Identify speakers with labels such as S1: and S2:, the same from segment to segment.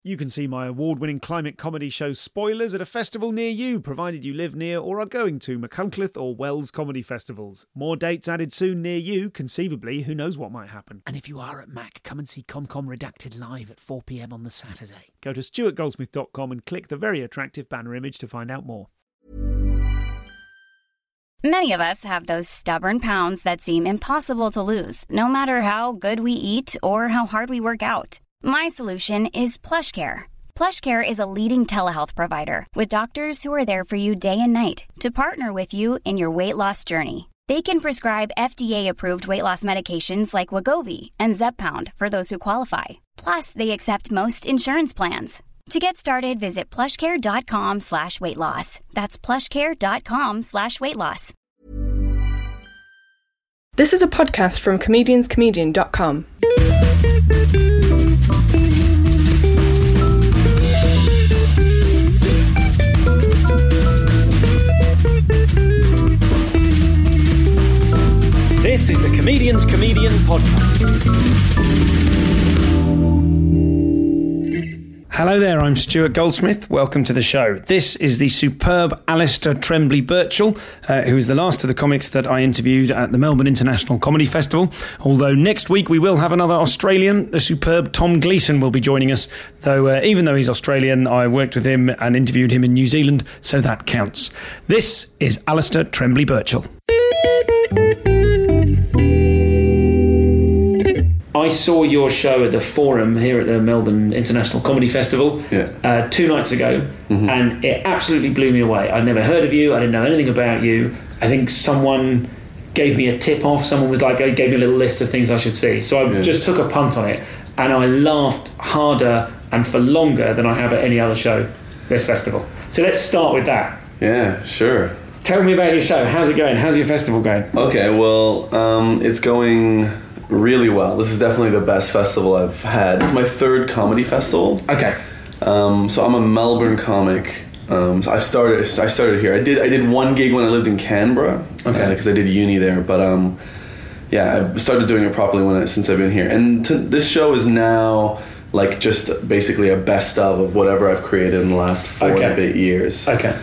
S1: You can see my award-winning climate comedy show Spoilers at a festival near you, provided you live near or are going to Machynlleth or Wells comedy festivals. More dates added soon near you, conceivably, who knows what might happen. And if you are at Mac, come and see ComCom Redacted live at 4 p.m. on the Saturday. Go to stuartgoldsmith.com and click the very attractive banner image to find out more.
S2: Many of us have those stubborn pounds that seem impossible to lose, no matter how good we eat or how hard we work out. My solution is PlushCare. PlushCare is a leading telehealth provider with doctors who are there for you day and night to partner with you in your weight loss journey. They can prescribe FDA-approved weight loss medications like Wegovy and Zepbound for those who qualify. Plus, they accept most insurance plans. To get started, visit plushcare.com/weightloss. That's plushcare.com/weightloss.
S3: This is a podcast from comedianscomedian.com.
S1: This is the Comedian's Comedian podcast. Hello there, I'm Stuart Goldsmith. Welcome to the show. This is the superb Alistair Tremblay Birchall, who is the last of the comics that I interviewed at the Melbourne International Comedy Festival. Although next week we will have another Australian. The superb Tom Gleeson will be joining us. Though even though he's Australian, I worked with him and interviewed him in New Zealand, so that counts. This is Alistair Tremblay Birchall. I saw your show at the Forum here at the Melbourne International Comedy Festival 2 nights ago, and it absolutely blew me away. I'd never heard of you, I didn't know anything about you. I think someone gave me a tip off, someone was like, gave me a little list of things I should see. So I just took a punt on it, and I laughed harder and for longer than I have at any other show this festival. So let's start with that.
S4: Yeah, sure.
S1: Tell me about your show. How's it going? How's your festival going?
S4: Okay, well, it's going really well. This is definitely the best festival I've had. It's my third comedy festival.
S1: Okay.
S4: So I'm a Melbourne comic. So I started here. I did one gig when I lived in Canberra.
S1: Okay.
S4: Because I did uni there. But I started doing it properly since I've been here. And this show is now like just basically a best of whatever I've created in the last 4 and a bit years.
S1: Okay.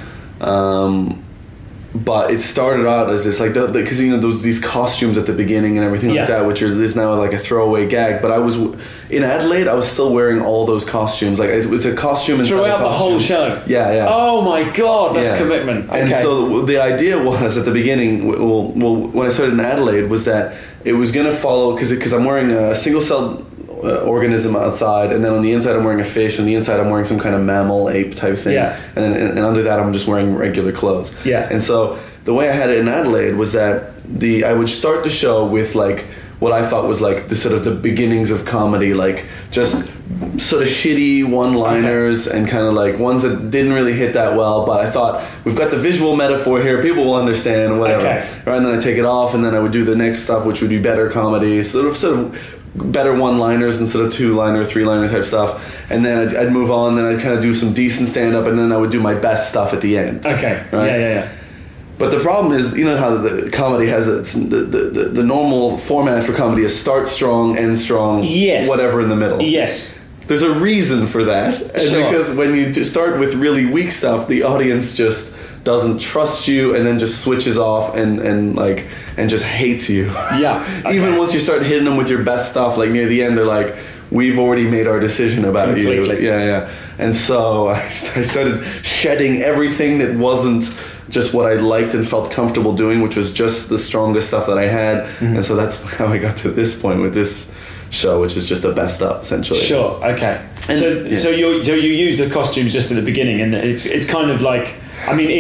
S4: But it started out as this, like, because these costumes at the beginning and everything like that, which is now like a throwaway gag. But I was in Adelaide, I was still wearing all those costumes. Like, it was a costume
S1: throughout the whole show.
S4: Yeah.
S1: Oh my god, that's commitment. Okay.
S4: And so the idea was at the beginning, well, when I started in Adelaide, was that it was going to follow because I'm wearing a single-celled organism outside, and then on the inside I'm wearing a fish, and the inside I'm wearing some kind of mammal ape type thing, and then under that I'm just wearing regular clothes. And so the way I had it in Adelaide was that I would start the show with like what I thought was like the sort of the beginnings of comedy, like just sort of shitty one-liners and kind of like ones that didn't really hit that well, but I thought we've got the visual metaphor here, people will understand, whatever. Right, and then I take it off, and then I would do the next stuff, which would be better comedy, sort of better one-liners instead of two-liner, three-liner type stuff, and then I'd move on, then I'd kind of do some decent stand-up, and then I would do my best stuff at the end.
S1: Okay.
S4: Right?
S1: Yeah.
S4: But the problem is, you know how the comedy has the normal format for comedy is start strong, end strong, whatever in the middle.
S1: Yes.
S4: There's a reason for that, and because when you start with really weak stuff, the audience just doesn't trust you, and then just switches off and just hates you.
S1: Yeah. Okay.
S4: Even once you start hitting them with your best stuff, like near the end, they're like, we've already made our decision about you. Yeah. And so I started shedding everything that wasn't just what I liked and felt comfortable doing, which was just the strongest stuff that I had. And so that's how I got to this point with this show, which is just a best up, essentially.
S1: Sure. Okay. And so you use the costumes just at the beginning, and it's kind of like, I mean,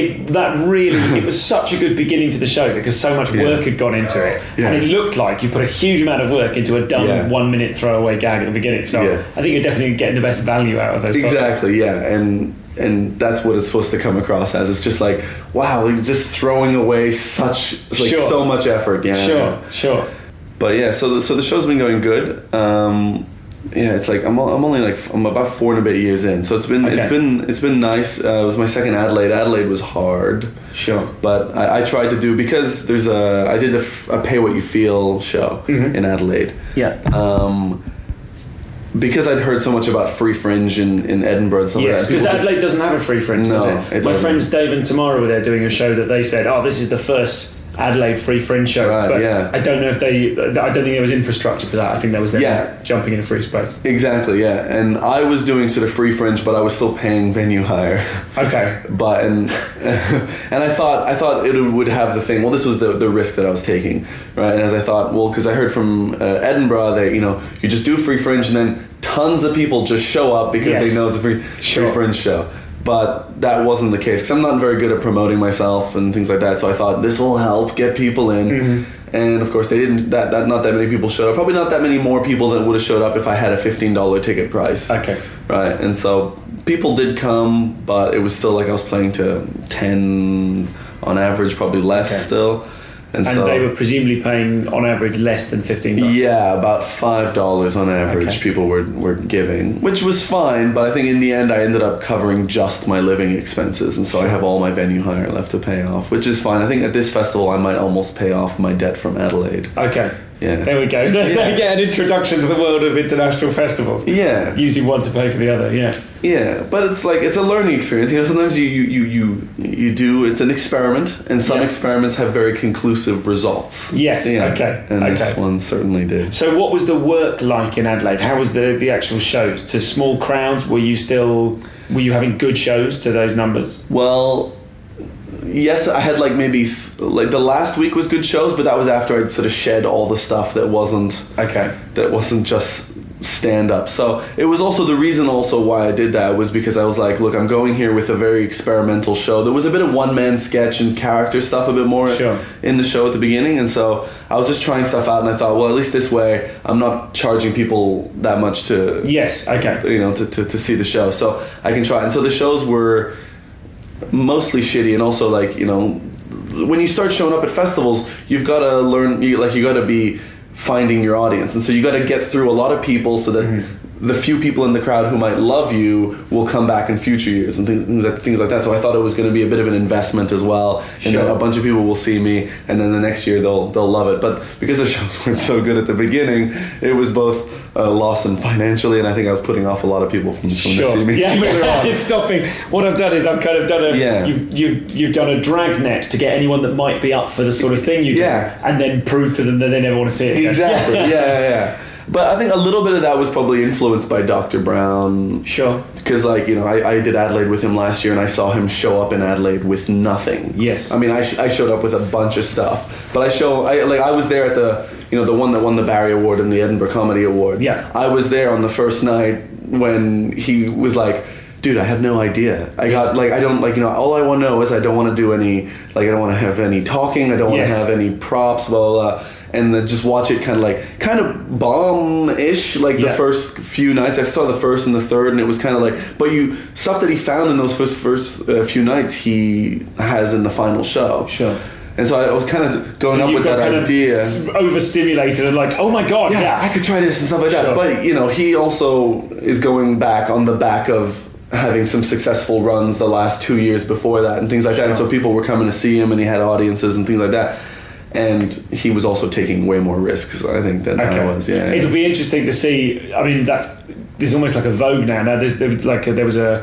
S1: it was such a good beginning to the show because so much work had gone into it, and it looked like you put a huge amount of work into a dumb 1 minute throwaway gag at the beginning. So I think you're definitely getting the best value out of those.
S4: Exactly. And that's what it's supposed to come across as. It's just like, wow, you're just throwing away so much effort.
S1: Sure.
S4: But so the show's been going good. It's like I'm about 4 and a bit years in, so it's been nice. It was my second Adelaide. Adelaide was hard, but I tried to do, because I did a Pay What You Feel show in Adelaide. because I'd heard so much about Free Fringe in Edinburgh and stuff like that.
S1: Yes, because Adelaide doesn't have a Free Fringe, does it? My friends Dave and Tamara were there doing a show that they said, this is the first Adelaide Free Fringe show.
S4: Right,
S1: but
S4: yeah.
S1: I don't know if I don't think there was infrastructure for that. I think that was them jumping in a free space.
S4: Exactly, yeah. And I was doing sort of Free Fringe, but I was still paying venue hire.
S1: Okay.
S4: But and I thought it would have the thing. Well, this was the risk that I was taking, right? And as I thought, well, because I heard from Edinburgh that you just do Free Fringe and then tons of people just show up because they know it's a free Fringe show. But that wasn't the case because I'm not very good at promoting myself and things like that. So I thought this will help get people in. Mm-hmm. And of course they didn't. That not that many people showed up. Probably not that many more people that would have showed up if I had a $15 ticket price.
S1: Okay.
S4: Right. And so people did come, but it was still like I was playing to 10 on average, probably less still. And so,
S1: they were presumably paying on average less than $15.
S4: Yeah, about $5 on average people were giving, which was fine, but I think in the end I ended up covering just my living expenses, and so I have all my venue hire left to pay off, which is fine. I think at this festival I might almost pay off my debt from Adelaide.
S1: Okay.
S4: Yeah.
S1: There we go. Let's get an introduction to the world of international festivals.
S4: Yeah.
S1: Using one to pay for the other,
S4: Yeah, but it's like, it's a learning experience. Sometimes you do, it's an experiment, and some experiments have very conclusive results.
S1: Yes, okay.
S4: And this one certainly did.
S1: So what was the work like in Adelaide? How was the actual shows? To small crowds, were you having good shows to those numbers?
S4: Well, yes, I had maybe the last week was good shows, but that was after I'd sort of shed all the stuff that wasn't just stand up. So it was also the reason also why I did that was because I was like, look, I'm going here with a very experimental show. There was a bit of one-man sketch and character stuff a bit more in the show at the beginning, and so I was just trying stuff out, and I thought, well, at least this way I'm not charging people that much to to see the show, so I can try. And so the shows were mostly shitty, and also when you start showing up at festivals, you've got to learn, you got to be finding your audience, and so you got to get through a lot of people so that the few people in the crowd who might love you will come back in future years and things like that. So I thought it was going to be a bit of an investment as well, and that a bunch of people will see me, and then the next year they'll love it. But because the shows weren't so good at the beginning, it was both loss and financially, and I think I was putting off a lot of people from to see me.
S1: It's stopping. What I've done is I've kind of done you've done a drag net to get anyone that might be up for the sort of thing you do, and then prove to them that they never want to see it again.
S4: Exactly. Yeah. But I think a little bit of that was probably influenced by Dr. Brown. Sure. Because, I did Adelaide with him last year, and I saw him show up in Adelaide with nothing.
S1: Yes.
S4: I mean, I showed up with a bunch of stuff. But I was there at the one that won the Barry Award and the Edinburgh Comedy Award.
S1: Yeah.
S4: I was there on the first night when he was like, dude, I have no idea. I got, all I want to know is I don't want to do any, I don't want to have any talking. I don't want to have any props, blah, blah, blah. And then just watch it kind of bomb-ish, the first few nights. I saw the first and the third, and it was kind of stuff that he found in those first few nights, he has in the final show.
S1: Sure.
S4: And so I was kind of going up with that idea.
S1: Overstimulated and oh my God,
S4: I could try this and stuff like that. But, he also is going back on the back of having some successful runs the last 2 years before that and things like that. And so people were coming to see him, and he had audiences and things like that. And he was also taking way more risks, I think, than I was. Yeah,
S1: it'll be interesting to see. I mean, there's almost like a vogue now. Now there was a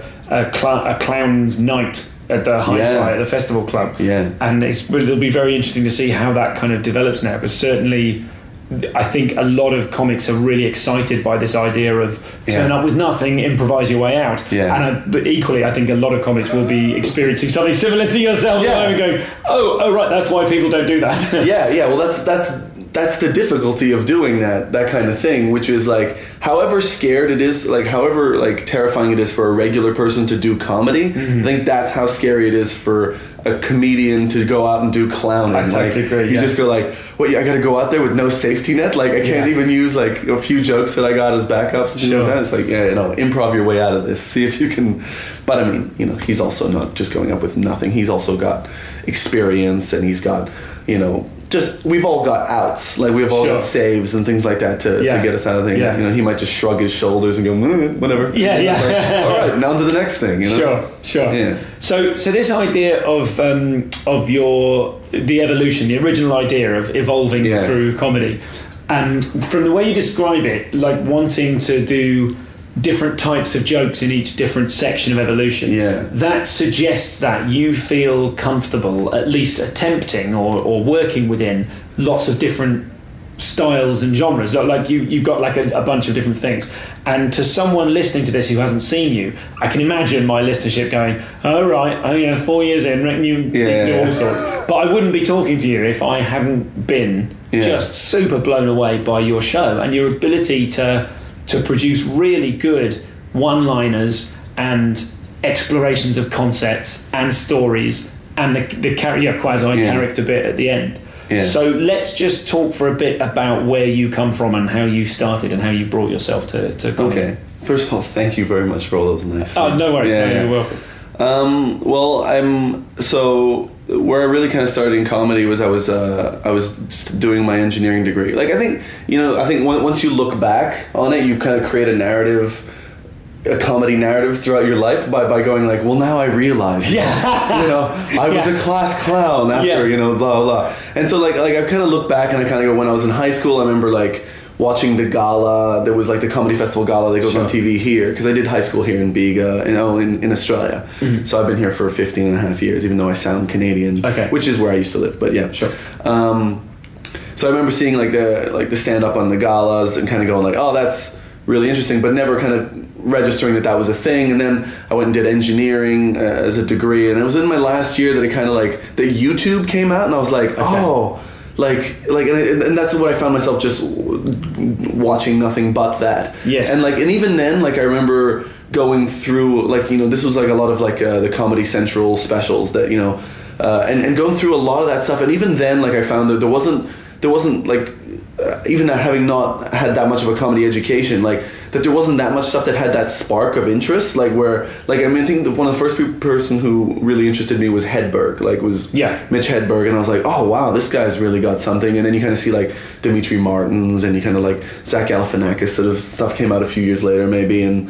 S1: clown's night at the Hi-Fi at the Festival Club.
S4: Yeah,
S1: and it'll be very interesting to see how that kind of develops now. Because certainly, I think a lot of comics are really excited by this idea of turn up with nothing, improvise your way out.
S4: Yeah.
S1: But equally, I think a lot of comics will be experiencing something similar to yourself. And going, oh, right, that's why people don't do that.
S4: Well, that's the difficulty of doing that kind of thing, which is however scared it is, however terrifying it is for a regular person to do comedy. I think that's how scary it is for a comedian to go out and do clowning.
S1: I totally agree.
S4: You just go I got to go out there with no safety net. I can't even use a few jokes that I got as backups and things like that. It's improv your way out of this. See if you can. But I mean, he's also not just going up with nothing. He's also got experience, and he's got, we've all got outs. We've all got saves and things like that to get us out of things.
S1: Yeah.
S4: He might just shrug his shoulders and go, whatever. All right, now to the next thing.
S1: Sure.
S4: Yeah.
S1: So this idea of the evolution, the original idea of evolving through comedy. And from the way you describe it, like wanting to do different types of jokes in each different section of evolution, that suggests that you feel comfortable at least attempting or working within lots of different styles and genres. Like you've got like a bunch of different things. And to someone listening to this who hasn't seen you, I can imagine my listenership going, oh right, 4 years in, reckon you do all sorts. But I wouldn't be talking to you if I hadn't been just super blown away by your show and your ability to produce really good one-liners and explorations of concepts and stories and the quasi-character bit at the end. Yeah. So let's just talk for a bit about where you come from and how you started and how you brought yourself to comedy.
S4: Okay. First of all, thank you very much for all those nice things.
S1: Oh, no worries. You're welcome.
S4: So where I really kind of started in comedy was I was doing my engineering degree. Like I think once you look back on it, you've kind of created a comedy narrative throughout your life by going like, well, now I realize, I was a class clown after, blah, blah, blah. And so like I've kind of looked back and I kind of go, when I was in high school, I remember like watching the gala. There was like the Comedy Festival gala that goes on TV here, because I did high school here in Bega, in Australia. Mm-hmm. So I've been here for 15 and a half years, even though I sound Canadian, which is where I used to live. But yeah, sure. So I remember seeing like the stand up on the galas and kind of going like, oh, that's really interesting, but never kind of registering that was a thing. And then I went and did engineering as a degree, and it was in my last year that it kind of like the YouTube came out, and I was like, oh. And that's what I found myself just watching nothing but that. Yes. And even then, I remember going through this was like a lot of the Comedy Central specials that and going through a lot of that stuff. And even then, I found that there wasn't even having not had that much of a comedy education, that there wasn't that much stuff that had that spark of interest, I think one of the first person who really interested me was Hedberg, Mitch Hedberg, and I was like, oh wow, this guy's really got something. And then you kind of see Dimitri Martins, and you kind of Zach Galifianakis sort of stuff came out a few years later maybe, and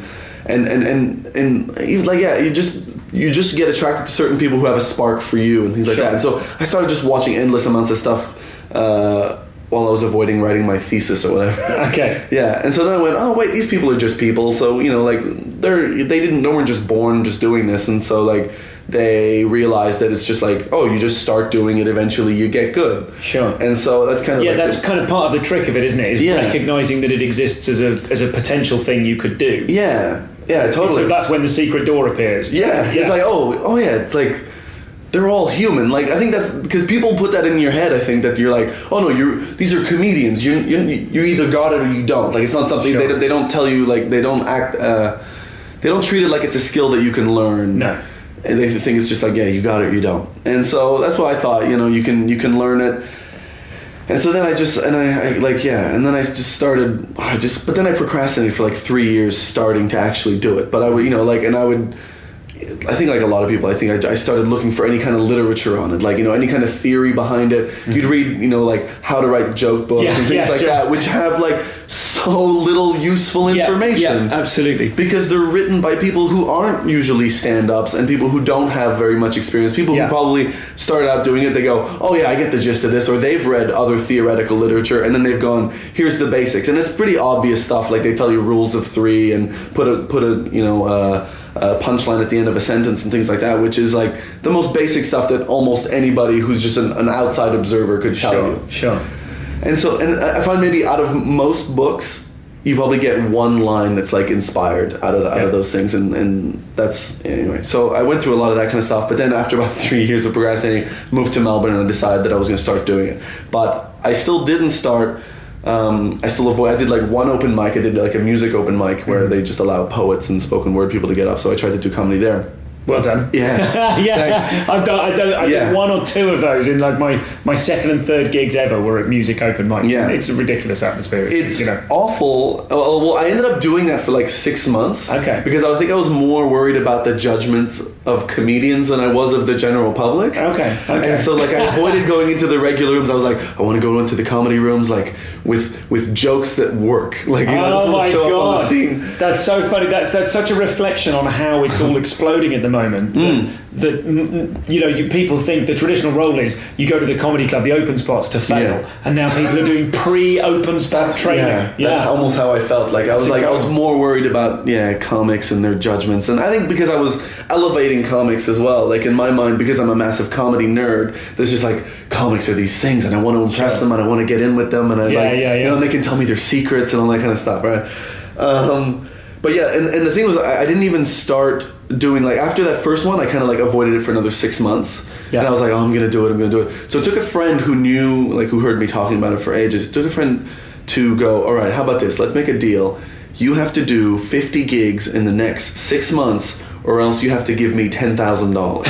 S4: even you just get attracted to certain people who have a spark for you and things like that. And so I started just watching endless amounts of stuff while I was avoiding writing my thesis or whatever. Okay. Yeah, and so then I went, oh wait, these people are just people. So they weren't just born just doing this, and so they realized that it's just you just start doing it, eventually you get good. Sure. And so that's kind of
S1: that's kind of part of the trick of it, isn't it? Is recognizing that it exists as a potential thing you could do.
S4: Yeah. Yeah, totally.
S1: So that's when the secret door appears.
S4: Yeah. It's it's they're all human. I think that's because people put that in your head. I think that you're these are comedians. You either got it or you don't. It's not something they don't tell you. They don't act. They don't treat it like it's a skill that you can learn. No. And they think it's just you got it or you don't. And so that's what I thought. You can learn it. And so then I but then I procrastinated for 3 years starting to actually do it. But I would I think a lot of people, I started looking for any kind of literature on it, any kind of theory behind it. Mm-hmm. You'd read, how to write joke books and things that, which have so little useful information.
S1: Yeah, absolutely.
S4: Because they're written by people who aren't usually stand-ups and people who don't have very much experience. People who probably started out doing it, they go, oh yeah, I get the gist of this, or they've read other theoretical literature and then they've gone, here's the basics. And it's pretty obvious stuff, they tell you rules of three and put a punchline at the end of a sentence and things like that, which is the most basic stuff that almost anybody who's just an outside observer could tell you. Sure. And so, and I find maybe out of most books, you probably get one line that's inspired out of those things, and that's anyway. So I went through a lot of that kind of stuff, but then after about 3 years of procrastinating, moved to Melbourne and I decided that I was going to start doing it. But I still didn't start. I did one open mic. I did a music open mic where they just allow poets and spoken word people to get up. So I tried to do comedy there.
S1: Well done.
S4: Yeah.
S1: Yeah. Thanks. I did one or two of those in my second and third gigs ever were at music open mics. Yeah. It's a ridiculous atmosphere.
S4: It's awful. Well, I ended up doing that for 6 months. Okay. Because I think I was more worried about the judgments of comedians than I was of the general public. Okay. And so I avoided going into the regular rooms. I was I want to go into the comedy rooms with jokes that work.
S1: Oh my God. That's so funny. That's such a reflection on how it's all exploding at the moment. moment that people think the traditional role is you go to the comedy club, the open spots, to fail, and now people are doing pre-open spots training.
S4: That's almost how I felt. Like I was more worried about comics and their judgments, and I think because I was elevating comics as well. Like in my mind, because I'm a massive comedy nerd, there's just like comics are these things, and I want to impress them, and I want to get in with them, and and they can tell me their secrets and all that kind of stuff, right? But and the thing was, I didn't even start doing, like, after that first one, I kind of like avoided it for another 6 months. And I was like, I'm gonna do it. So it took a friend who knew, like, who heard me talking about it for ages. It took a friend to go, all right, how about this? Let's make a deal. You have to do 50 gigs in the next 6 months, or else you have to give me $10,000.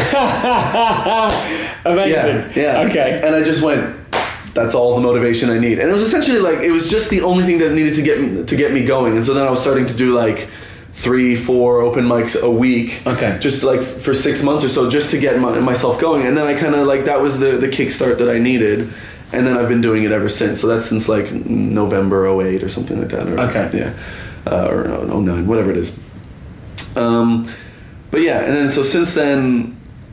S1: Amazing.
S4: Yeah. Okay. And I just went, that's all the motivation I need. And it was essentially like, it was just the only thing that needed to get me going. And so then I was starting to do like 3-4 open mics a week.
S1: Okay.
S4: Just like for 6 months or so, just to get myself going. And then I kind of like, that was the kickstart that I needed. And then I've been doing it ever since. So that's since like November 2008 or something like that. Or 09, whatever it is. But yeah, and then so since then,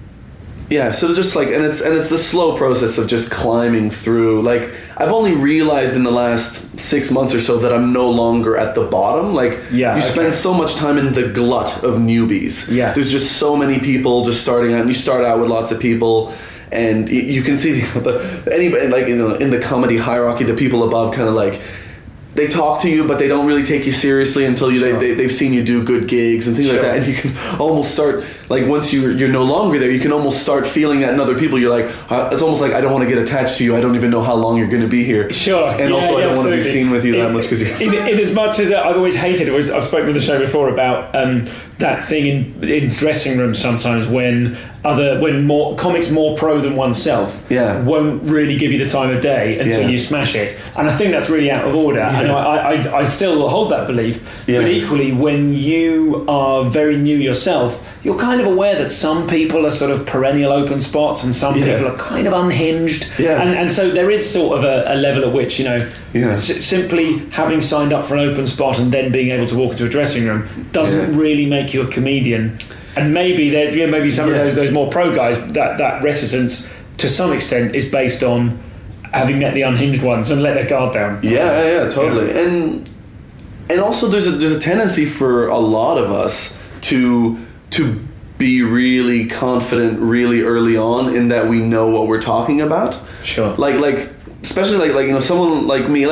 S4: so just like, and it's the slow process of just climbing through. Like, I've only realized in the last 6 months or so that I'm no longer at the bottom. Like, you spend so much time in the glut of newbies.
S1: Yeah.
S4: There's just so many people just starting out, and you start out with lots of people, and you can see anybody, like, in the comedy hierarchy, the people above kind of like, they talk to you, but they don't really take you seriously until they've seen you do good gigs and things like that. And you can almost start, like, once you're no longer there, you can almost start feeling that in other people. You're like, it's almost like, I don't want to get attached to you. I don't even know how long you're going to be here.
S1: Sure.
S4: And also, I don't want to be seen with you that much because
S1: in as much as I've always hated it. I've spoken with the show before about that thing in dressing rooms sometimes when more comics more pro than oneself won't really give you the time of day until you smash it, and I think that's really out of order. And I still hold that belief, but equally, when you are very new yourself, you're kind of aware that some people are sort of perennial open spots and some people are kind of unhinged, and so there is sort of a level at which, simply having signed up for an open spot and then being able to walk into a dressing room doesn't really make you a comedian. And maybe there's maybe some of those more pro guys, that reticence to some extent is based on having met the unhinged ones and let their guard down.
S4: Yeah, totally. And also there's a tendency for a lot of us to be really confident really early on in that we know what we're talking about.
S1: Sure.
S4: Like especially like someone like me,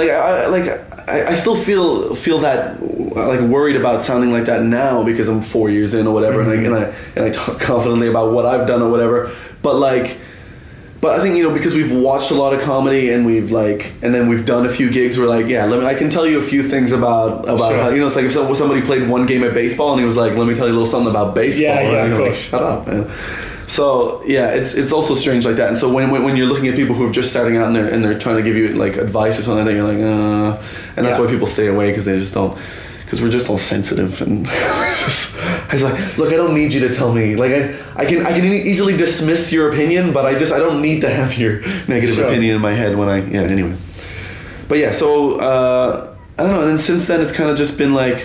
S4: I still feel that like worried about sounding like that now because I'm 4 years in or whatever, and I talk confidently about what I've done or whatever. But I think because we've watched a lot of comedy and then we've done a few gigs. We're like, I can tell you a few things about how it's like if somebody played one game of baseball and he was like, let me tell you a little something about baseball.
S1: Of course.
S4: Like, shut up, man. So it's also strange like that. And so when you're looking at people who are just starting out and they're trying to give you like advice or something, you're like, and that's why people stay away, because they just don't, because we're just all sensitive. And I was like, look, I don't need you to tell me. Like I can easily dismiss your opinion, but I don't need to have your negative opinion in my head when anyway. But so I don't know. And then since then it's kind of just been like,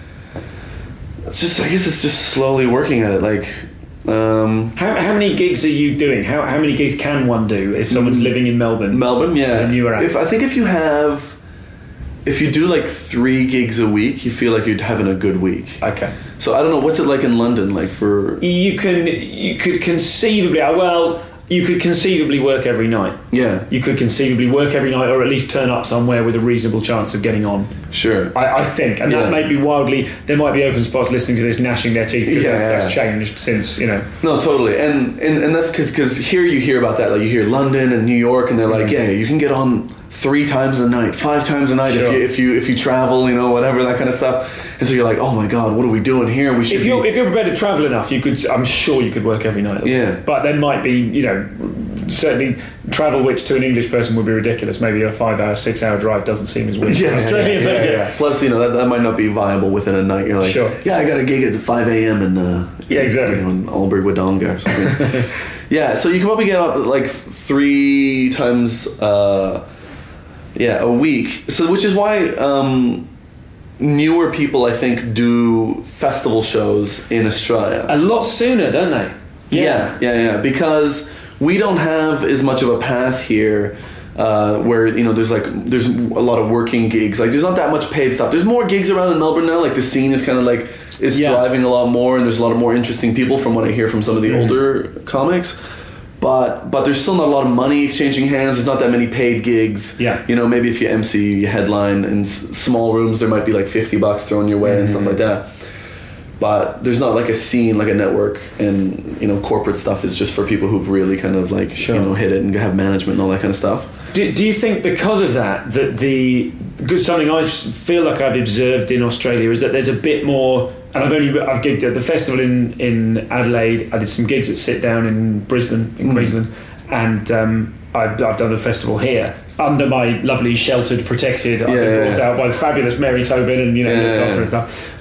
S4: I guess it's just slowly working at it. Like.
S1: How many gigs are you doing? How many gigs can one do if someone's living in Melbourne?
S4: As a newer act? If you do like 3 gigs a week, you feel like you're having a good week.
S1: Okay.
S4: So I don't know, what's it like in London? Like for
S1: you could conceivably you could conceivably work every night.
S4: Yeah.
S1: You could conceivably work every night, or at least turn up somewhere with a reasonable chance of getting on.
S4: Sure.
S1: I think. And that may be wildly... There might be open spots listening to this gnashing their teeth, because that's changed since,
S4: No, totally. And that's because here you hear about that. Like, you hear London and New York, and they're like, you can get on 3 times a night, 5 times a night if you travel, whatever, that kind of stuff. And so you're like, oh my God, what are we doing here? We should. If you're
S1: prepared to travel enough, I'm sure you could work every night.
S4: Yeah.
S1: But there might be, certainly travel which to an English person would be ridiculous. Maybe a 5-hour, 6-hour drive doesn't seem as weird.
S4: Yeah. Plus, that might not be viable within a night. You're like, I got a gig at 5 a.m. in
S1: exactly.
S4: In Albury Wodonga or something. So you can probably get up like 3 times a week. So which is why newer people, I think, do festival shows in Australia
S1: a lot sooner, don't they?
S4: Yeah. Because we don't have as much of a path here. Where there's a lot of working gigs. Like there's not that much paid stuff. There's more gigs around in Melbourne now. Like the scene is kind of like thriving a lot more, and there's a lot of more interesting people from what I hear from some of the older comics. But there's still not a lot of money exchanging hands. There's not that many paid gigs.
S1: Yeah.
S4: Maybe if you MC, you headline in small rooms, there might be like $50 thrown your way and stuff like that. But there's not like a scene, like a network, and corporate stuff is just for people who've really kind of like hit it and have management and all that kind of stuff.
S1: Do you think because of that because something I feel like I've observed in Australia is that there's a bit more, and I've gigged at the festival in Adelaide. I did some gigs at Sit Down in Brisbane, in Queensland, and I've done a festival here under my lovely sheltered, protected. I've been brought out by the fabulous Mary Tobin and stuff.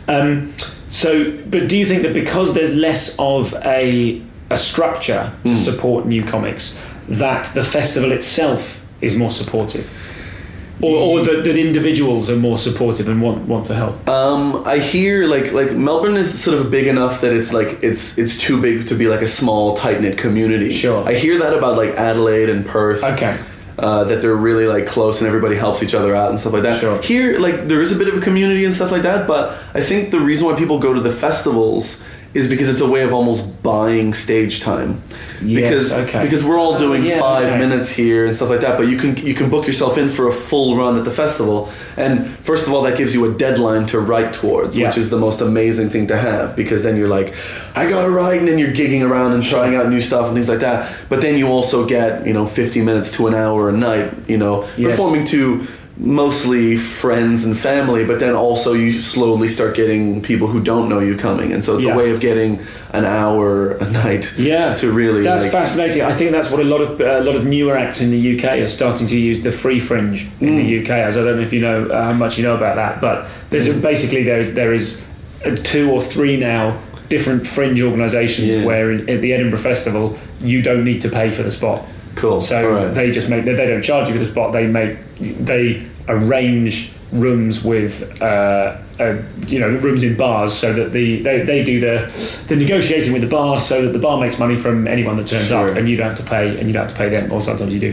S1: But do you think that because there's less of a structure to support new comics, that the festival itself is more supportive, or that individuals are more supportive and want to help?
S4: I hear like Melbourne is sort of big enough that it's like it's too big to be like a small tight-knit community.
S1: Sure.
S4: I hear that about like Adelaide and Perth.
S1: Okay.
S4: That they're really like close and everybody helps each other out and stuff like that.
S1: Sure.
S4: Here, like there is a bit of a community and stuff like that, but I think the reason why people go to the festivals is because it's a way of almost buying stage time. Because we're all doing 5 minutes here and stuff like that, but you can book yourself in for a full run at the festival, and first of all that gives you a deadline to write towards, which is the most amazing thing to have, because then you're like, I gotta write, and then you're gigging around and trying out new stuff and things like that. But then you also get 50 minutes to an hour a night, performing to mostly friends and family, but then also you slowly start getting people who don't know you coming, and so it's a way of getting an hour a night to really.
S1: That's fascinating. I think that's what a lot of newer acts in the UK are starting to use, the free fringe in the UK. As I don't know if you know how much you know about that, but there's basically there is 2 or 3 now different fringe organisations where at the Edinburgh Festival you don't need to pay for the spot.
S4: Cool.
S1: So they just they don't charge you for the spot. They arrange rooms with rooms in bars, so that they do the negotiating with the bar, so that the bar makes money from anyone that turns up, and you don't have to pay them, or sometimes you do.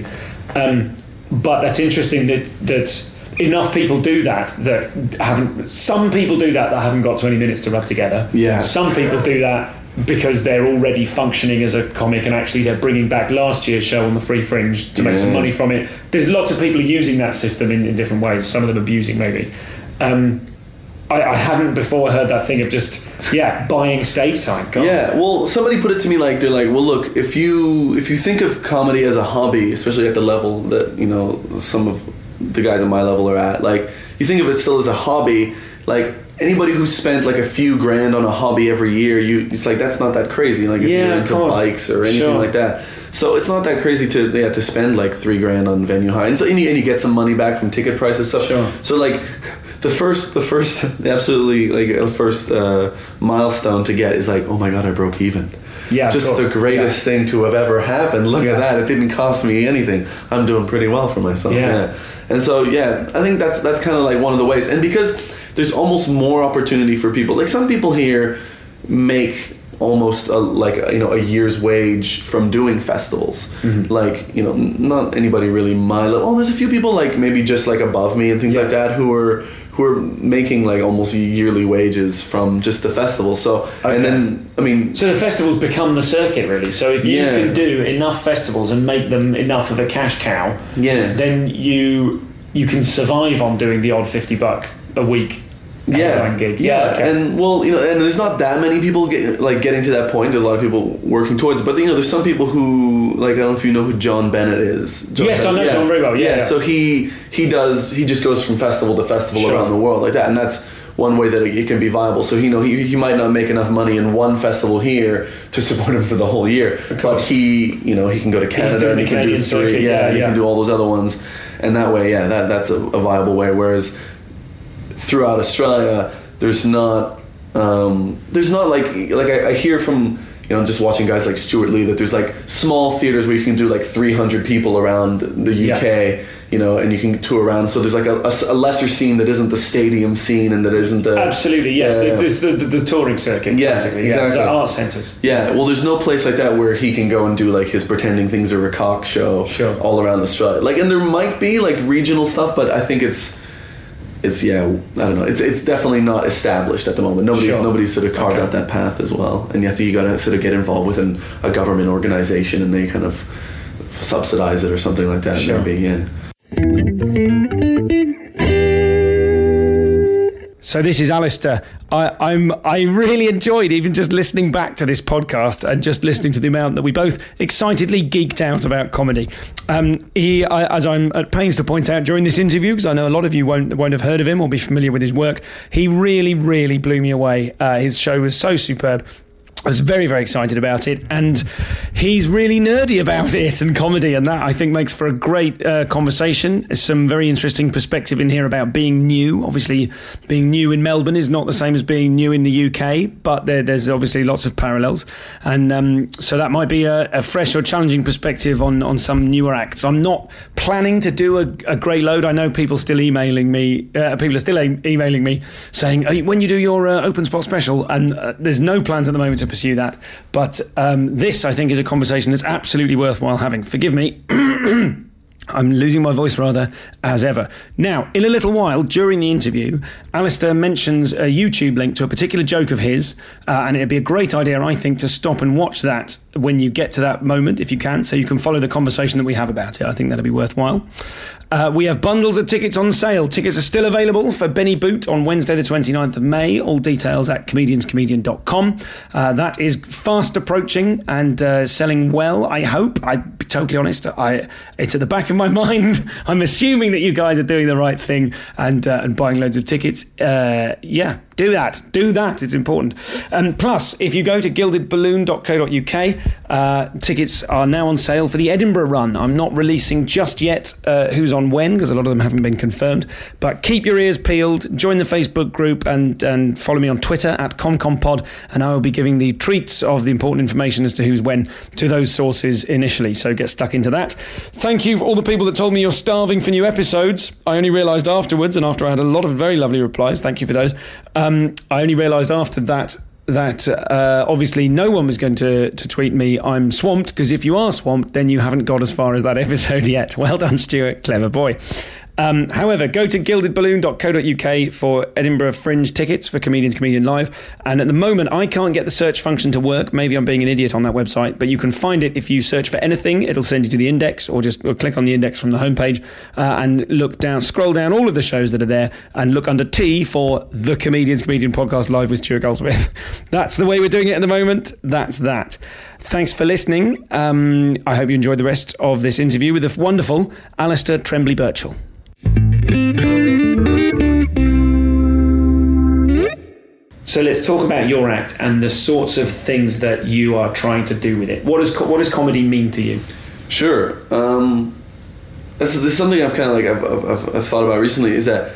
S1: But that's interesting that enough people do that haven't. Some people do that haven't got 20 minutes to rub together.
S4: Yeah.
S1: Some people do that because they're already functioning as a comic, and actually they're bringing back last year's show on the free fringe to make some money from it. There's lots of people using that system in different ways, some of them abusing maybe. I hadn't before heard that thing of just buying stage time.
S4: Well, somebody put it to me like, they're like, well, look, if you think of comedy as a hobby, especially at the level that some of the guys at my level are at, like you think of it still as a hobby, like anybody who spent like a few grand on a hobby every year, it's like that's not that crazy. Like if you're into bikes or anything like that, so it's not that crazy to spend like $3,000 on venue hire, and you get some money back from ticket prices. So like the first milestone to get is like, oh my god, I broke even. Yeah, just the greatest thing to have ever happened. Look at that! It didn't cost me anything. I'm doing pretty well for myself. And so I think that's kind of like one of the ways, and because there's almost more opportunity for people. Like some people here make almost a year's wage from doing festivals. Like not anybody really my level. There's a few people like maybe just like above me and things like that who are making like almost yearly wages from just the festival. So and then so the festivals become the circuit really. So if you can do enough festivals and make them enough of a cash cow, then you can survive on doing the odd $50 a week. Gig. And and there's not that many people getting to that point. There's a lot of people working towards, but there's some people who like, I don't know if you know who John Bennett is.
S1: I know John very well.
S4: So he just goes from festival to festival around the world like that, and that's one way that it can be viable. So he might not make enough money in one festival here to support him for the whole year, but he can go to Canada and he can do 3, he can do all those other ones, and that way that's a viable way. Whereas throughout Australia, there's not like I hear from just watching guys like Stuart Lee, that there's like small theaters where you can do like 300 people around the UK, and you can tour around. So there's like a lesser scene that isn't the stadium scene and that isn't the...
S1: Absolutely, yes. There's the touring circuit, basically.
S4: Exactly.
S1: So art centres.
S4: Yeah, well, there's no place like that where he can go and do like his Pretending Things Are a Cock show all around Australia. Like, and there might be like regional stuff, but I think it's I don't know. It's definitely not established at the moment. Nobody's sort of carved out that path as well. And I think you got to sort of get involved with a government organization and they kind of subsidize it or something like that.
S1: Sure.
S4: Maybe, yeah.
S1: So this is Alistair. I really enjoyed even just listening back to this podcast and just listening to the amount that we both excitedly geeked out about comedy. As I'm at pains to point out during this interview, because I know a lot of you won't have heard of him or be familiar with his work, he really, really blew me away. His show was so superb. I was very, very excited about it, and he's really nerdy about it and comedy, and that I think makes for a great conversation. There's some very interesting perspective in here about being new. Obviously, being new in Melbourne is not the same as being new in the UK, but there's obviously lots of parallels, and so that might be a fresh or challenging perspective on some newer acts. I'm not planning to do a great load. I know people are still emailing me saying, when you do your open spot special, and there's no plans at the moment to pursue that, but this I think is a conversation that's absolutely worthwhile having. Forgive me. I'm losing my voice rather as ever. Now, in a little while during the interview, Alistair mentions a YouTube link to a particular joke of his, and it'd be a great idea, I think, to stop and watch that when you get to that moment, if you can, so you can follow the conversation that we have about it. I think that'd be worthwhile. We have bundles of tickets on sale. Tickets are still available for Benny Boot on Wednesday the 29th of May. All details at comedianscomedian.com. That is fast approaching and selling well, I hope. I'll be totally honest. It's at the back of my mind. I'm assuming that you guys are doing the right thing and buying loads of tickets. Do that. It's important. Plus, if you go to gildedballoon.co.uk, tickets are now on sale for the Edinburgh run. I'm not releasing just yet who's on when, because a lot of them haven't been confirmed. But keep your ears peeled, join the Facebook group, and follow me on Twitter at ComComPod, and I will be giving the treats of the important information as to who's when to those sources initially. So get stuck into that. Thank you for all the people that told me you're starving for new episodes. I only realised afterwards, and after I had a lot of very lovely replies, thank you for those, I only realised after that obviously no one was going to tweet me I'm swamped, because if you are swamped, then you haven't got as far as that episode yet. Well done, Stuart. Clever boy. However, go to gildedballoon.co.uk for Edinburgh Fringe tickets for Comedians Comedian Live. And at the moment, I can't get the search function to work. Maybe I'm being an idiot on that website, but you can find it if you search for anything. It'll send you to the index, or just click on the index from the homepage and scroll down all of the shows that are there and look under T for the Comedians Comedian Podcast Live with Stuart Goldsmith. That's the way we're doing it at the moment. That's that. Thanks for listening. I hope you enjoyed the rest of this interview with the wonderful Alistair Tremblay Birchall. So let's talk about your act and the sorts of things that you are trying to do with it. What does comedy mean to you?
S4: Sure. This is something I've kind of I've thought about recently, is that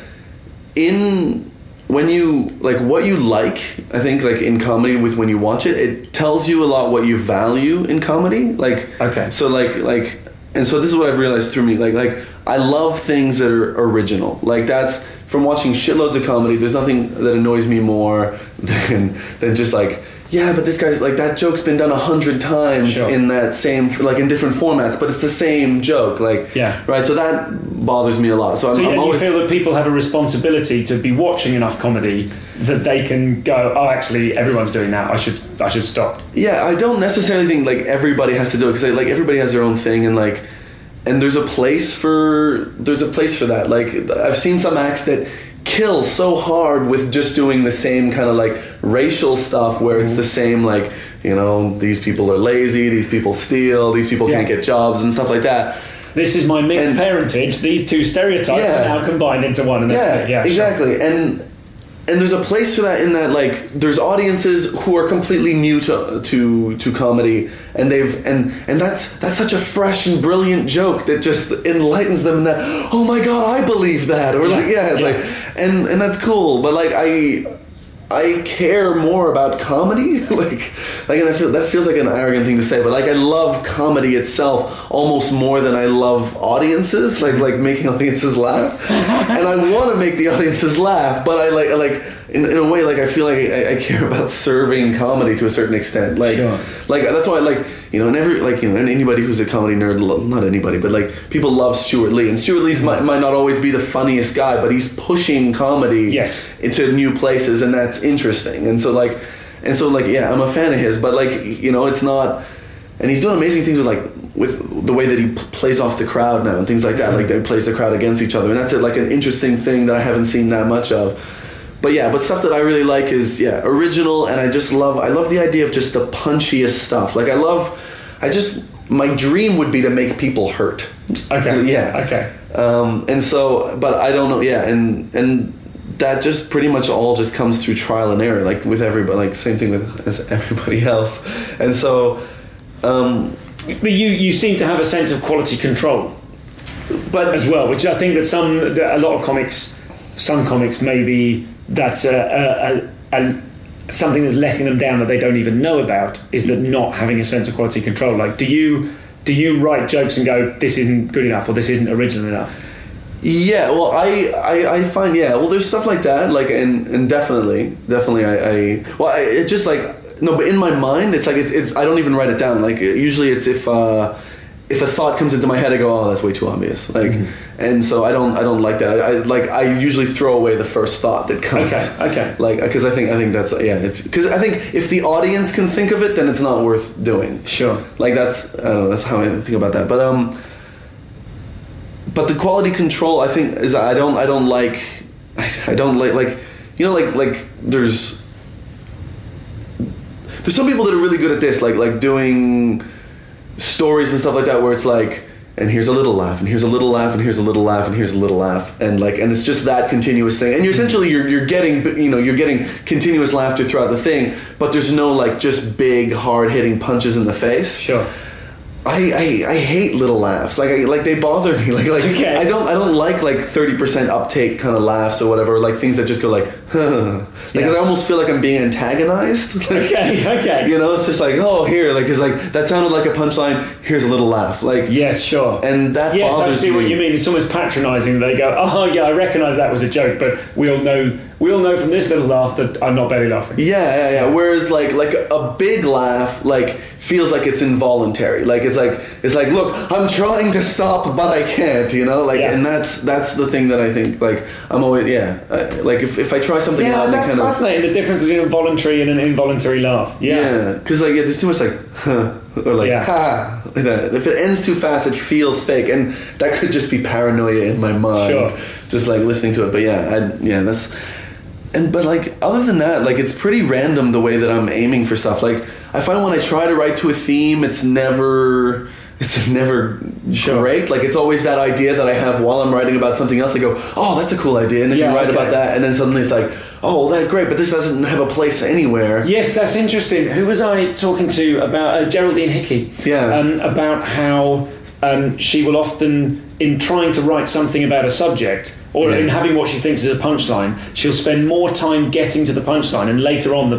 S4: when you what you like, I think in comedy, with when you watch it, it tells you a lot what you value in comedy.
S1: Okay.
S4: So and so this is what I've realized through me. I love things that are original. That's from watching shitloads of comedy. There's nothing that annoys me more than just but this guy's that joke's been done 100 times. Sure. In that same in different formats, but it's the same joke. Right. So that bothers me a lot. So I'm always,
S1: you feel that people have a responsibility to be watching enough comedy that they can go, oh, actually everyone's doing that. I should stop. Yeah,
S4: I don't necessarily think everybody has to do it, because everybody has their own thing, and there's a place for that. I've seen some acts that kill so hard with just doing the same kind of racial stuff, where it's the same these people are lazy, these people steal, these people can't get jobs and stuff like that.
S1: This is my mixed parentage. These two stereotypes are now combined into one. And that's it. Yeah,
S4: exactly. Sure. And there's a place for that, in that there's audiences who are completely new to comedy, and that's such a fresh and brilliant joke that just enlightens them, in that, oh my god, I believe that, or and that's cool. But I I care more about comedy. like and I feel that feels like an arrogant thing to say, but like I love comedy itself almost more than I love audiences, like making audiences laugh. And I want to make the audiences laugh, but I like in a way, like I feel like I care about serving comedy to a certain extent. Like that's why and anybody who's a comedy nerd, not anybody, but like people love Stuart Lee, and Stuart Lee's might not always be the funniest guy, but he's pushing comedy into new places, and that's interesting. And so I'm a fan of his, but it's not, and he's doing amazing things with the way that he plays off the crowd now and things like that. Like he plays the crowd against each other, and that's like an interesting thing that I haven't seen that much of. But stuff that I really like is original, and I love the idea of just the punchiest stuff. Like my dream would be to make people hurt.
S1: Okay.
S4: Yeah.
S1: Okay.
S4: And so, but I don't know. Yeah, and that just pretty much all just comes through trial and error, like with everybody, like same thing as everybody else. And so,
S1: but you seem to have a sense of quality control,
S4: but
S1: as well, which I think that a lot of comics, some comics maybe. That's something that's letting them down that they don't even know about, is that not having a sense of quality control. Like, do you write jokes and go, this isn't good enough or this isn't original enough?
S4: Yeah, well, I find there's stuff like that, like and definitely it just like no, but in my mind it's like it's I don't even write it down. Like usually it's if a thought comes into my head, I go, oh, that's way too obvious. Like, and so I don't like that. I usually throw away the first thought that comes.
S1: Okay.
S4: Like, because I think that's it's because I think if the audience can think of it, then it's not worth doing.
S1: Sure.
S4: Like that's how I think about that. But the quality control, I think, is I don't like there's some people that are really good at this, like doing stories and stuff like that, where it's like, and here's a little laugh, and here's a little laugh, and here's a little laugh, and here's a little laugh, and it's just that continuous thing, and you're getting continuous laughter throughout the thing, but there's no like just big hard hitting punches in the face.
S1: Sure.
S4: I hate little laughs. Like they bother me.
S1: Okay.
S4: I don't like 30% uptake kind of laughs or whatever. Like things that just go like, huh. I almost feel like I'm being antagonized.
S1: Okay.
S4: It's just like, oh, here, like, 'cause like that sounded like a punchline. Here's a little laugh. Like,
S1: yes, sure.
S4: And that
S1: bothers me. Yes, I see what you mean. It's almost patronising. They go, oh yeah, I recognise that was a joke, but we all know from this little laugh that I'm not belly laughing.
S4: Yeah. Whereas like a big laugh feels like it's involuntary. Like it's like look, I'm trying to stop but I can't, and that's the thing that I think, like, I'm always if I try something out,
S1: that's fascinating, the difference between a voluntary and an involuntary laugh.
S4: Because there's too much like huh or like ha, like that. If it ends too fast, it feels fake, and that could just be paranoia in my mind.
S1: Sure.
S4: Just like listening to it, but but like other than that, like it's pretty random the way that I'm aiming for stuff. Like I find when I try to write to a theme, it's never great. Like it's always that idea that I have while I'm writing about something else. I go, oh, that's a cool idea, and then you write about that, and then suddenly it's like, oh, that's great, but this doesn't have a place anywhere.
S1: Yes, that's interesting. Who was I talking to about Geraldine Hickey?
S4: Yeah.
S1: About how she will often, in trying to write something about a subject, or in having what she thinks is a punchline, she'll spend more time getting to the punchline, and later on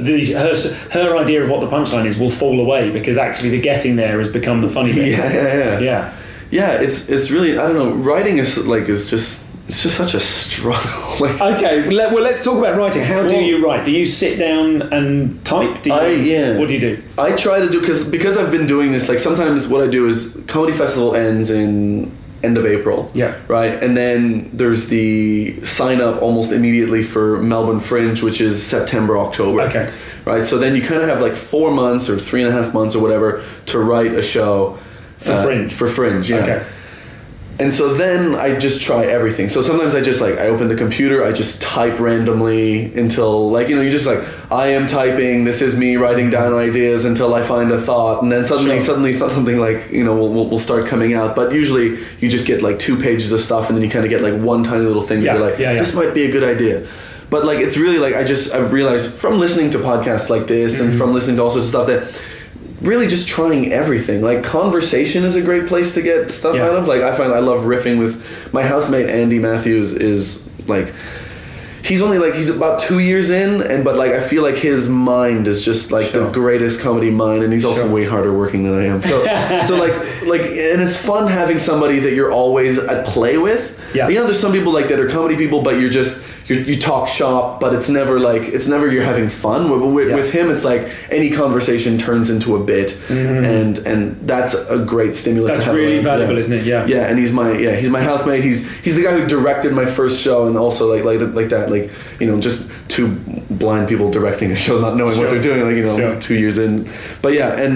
S1: her idea of what the punchline is will fall away, because actually the getting there has become the funny bit.
S4: Yeah, it's really, I don't know, writing is just such a struggle.
S1: Okay, well, let's talk about writing. How do you write? Do you sit down and type? What do you do?
S4: I try to do, because I've been doing this, like sometimes what I do is Comedy Festival ends in end of April.
S1: Yeah.
S4: Right? And then there's the sign up almost immediately for Melbourne Fringe, which is September, October.
S1: Okay.
S4: Right? So then you kind of have like 4 months or 3.5 months or whatever to write a show.
S1: For Fringe,
S4: yeah.
S1: Okay.
S4: And so then I just try everything. So sometimes I just I open the computer, I just type randomly until you just I am typing, this is me writing down ideas until I find a thought, and then suddenly something will start coming out. But usually you just get 2 pages of stuff, and then you kind of get one tiny little thing that you're this might be a good idea. But it's really I've realized from listening to podcasts like this and from listening to all sorts of stuff that really just trying everything. Conversation is a great place to get stuff out of. I find I love riffing with my housemate Andy Matthews. Is he's only like he's about 2 years in, but like I feel like his mind is just like the greatest comedy mind, and he's also way harder working than I am. So so like and it's fun having somebody that you're always at play with.
S1: Yeah.
S4: You know, there's some people like that are comedy people, but you're just you talk shop, but it's never you're having fun. With him, it's like any conversation turns into a bit, and that's a great stimulus.
S1: That's
S4: to have
S1: really valuable, isn't it? Yeah.
S4: Yeah, and he's my housemate. He's the guy who directed my first show, and also like that, like, you know, just two blind people directing a show, not knowing what they're doing, like, you know, 2 years in. But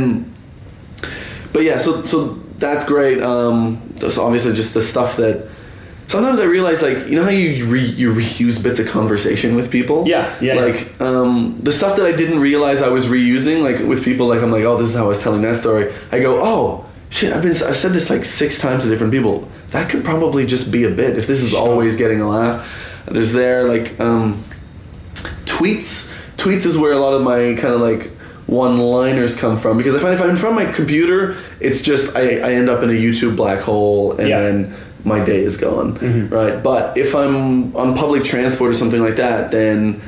S4: so that's great. That's obviously just the stuff that. Sometimes I realize, like, you know how you reuse bits of conversation with people?
S1: Yeah.
S4: Like, the stuff that I didn't realize I was reusing, like, with people, like, I'm like, oh, this is how I was telling that story. I go, oh, shit, I've said this, like, 6 times to different people. That could probably just be a bit, if this is always getting a laugh. There's like, tweets. Tweets is where a lot of my kind of, like, one-liners come from. Because I find if I'm in front of my computer, it's just, I end up in a YouTube black hole, and then my day is gone, right? But if I'm on public transport or something like that, then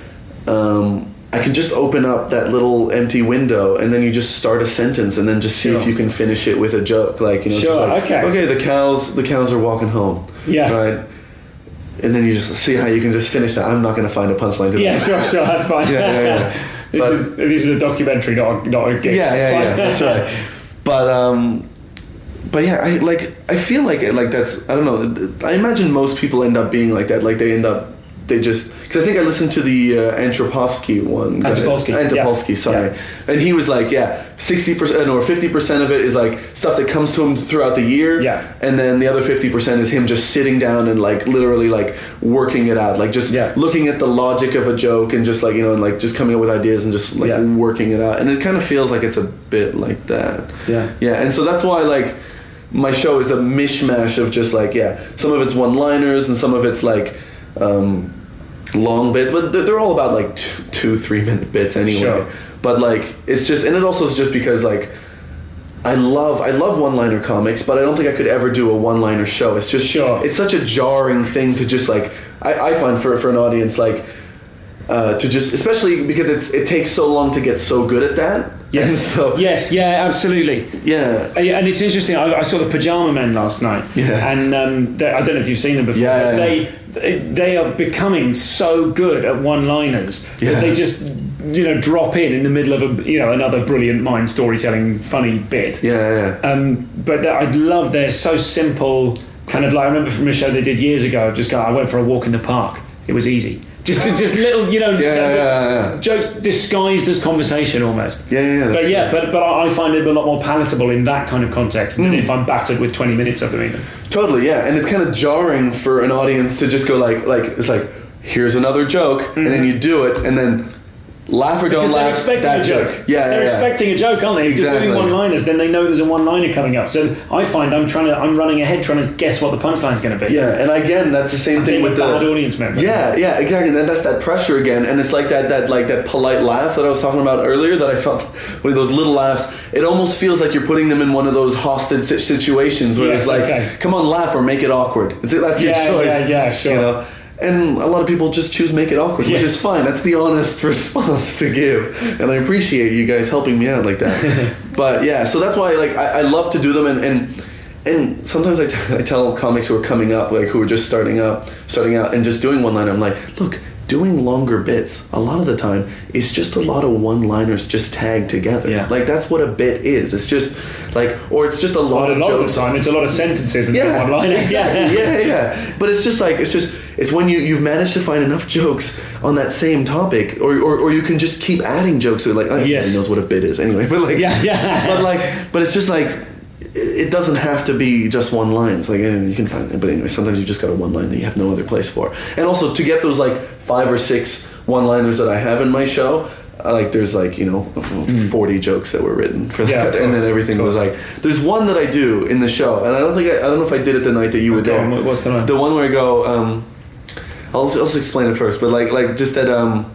S4: I can just open up that little empty window, and then you just start a sentence, and then just see if you can finish it with a joke, like, you know, just like, okay, the cows are walking home, right? And then you just see how you can just finish that. I'm not going to find a punchline to that.
S1: Yeah, sure, that's fine. This is a documentary, not a gig.
S4: That's right. But yeah, I feel like that's, I don't know, I imagine most people end up being like that, like they just, because I think I listened to the Antropolsky one. Antropolsky, sorry. Yeah. And he was like, 60% or 50% of it is like stuff that comes to him throughout the year.
S1: Yeah.
S4: And then the other 50% is him just sitting down and like literally like working it out. Like just looking at the logic of a joke and just like, you know, and like just coming up with ideas and just like working it out. And it kind of feels like it's a bit like that.
S1: Yeah.
S4: Yeah. And so that's why like my show is a mishmash of just like, some of it's one-liners and some of it's like, long bits, but they're all about like 2-3 minute bits anyway.
S1: Sure.
S4: But like it's just, and it also is just because like I love one-liner comics, but I don't think I could ever do a one-liner show. It's just it's such a jarring thing to just like I find for an audience like to just, especially because it takes so long to get so good at that.
S1: Yes. Absolutely.
S4: Yeah.
S1: And it's interesting. I saw the Pajama Men last night.
S4: Yeah.
S1: And I don't know if you've seen them before.
S4: Yeah.
S1: But they are becoming so good at one-liners that they just, you know, drop in the middle of another brilliant mind storytelling funny bit.
S4: Yeah.
S1: But I love, they're so simple. Kind of like, I remember from a show they did years ago. I went for a walk in the park. It was easy. Just little, you know, jokes disguised as conversation almost. But I find it a lot more palatable in that kind of context than if I'm battered with 20 minutes of them even.
S4: Totally, yeah. And it's kind of jarring for an audience to just go like it's like, here's another joke, and then you do it, and then laugh or don't laugh.
S1: They're expecting a joke. They're expecting a joke, aren't they? If
S4: exactly.
S1: If they're doing one-liners, then they know there's a one-liner coming up. So I find I'm running ahead trying to guess what the punchline's going to be.
S4: Yeah, and again, that's the same thing with the
S1: bad audience member.
S4: Yeah, exactly. And that's that pressure again, and it's like that polite laugh that I was talking about earlier. That I felt with those little laughs. It almost feels like you're putting them in one of those hostage situations where it's like, come on, laugh or make it awkward. That's your choice.
S1: Yeah, sure.
S4: You know. And a lot of people just choose make it awkward, which is fine. That's the honest response to give. And I appreciate you guys helping me out like that. But yeah, so that's why like I love to do them. And sometimes I tell comics who are coming up, like who are just starting out and just doing one-liner, I'm like, look, doing longer bits, a lot of the time, is just a lot of one-liners just tagged together.
S1: Yeah.
S4: Like, that's what a bit is. It's just, like, or it's just a lot of jokes.
S1: A lot of the time, it's a lot of sentences and one-liners.
S4: Exactly. Yeah. But it's just like, it's when you've managed to find enough jokes on that same topic, or you can just keep adding jokes to it. Like, everybody knows what a bit is anyway. But like, but it's just like, it doesn't have to be just one line. It's like, you can find it. But anyway, sometimes you just got a one line that you have no other place for. And also to get those like 5 or 6 one-liners that I have in my show, like there's like, 40 jokes that were written for that. And then everything was like, there's one that I do in the show, and I don't know if I did it the night that you were there.
S1: What's the one?
S4: The one where I go, I'll just explain it first, but like just that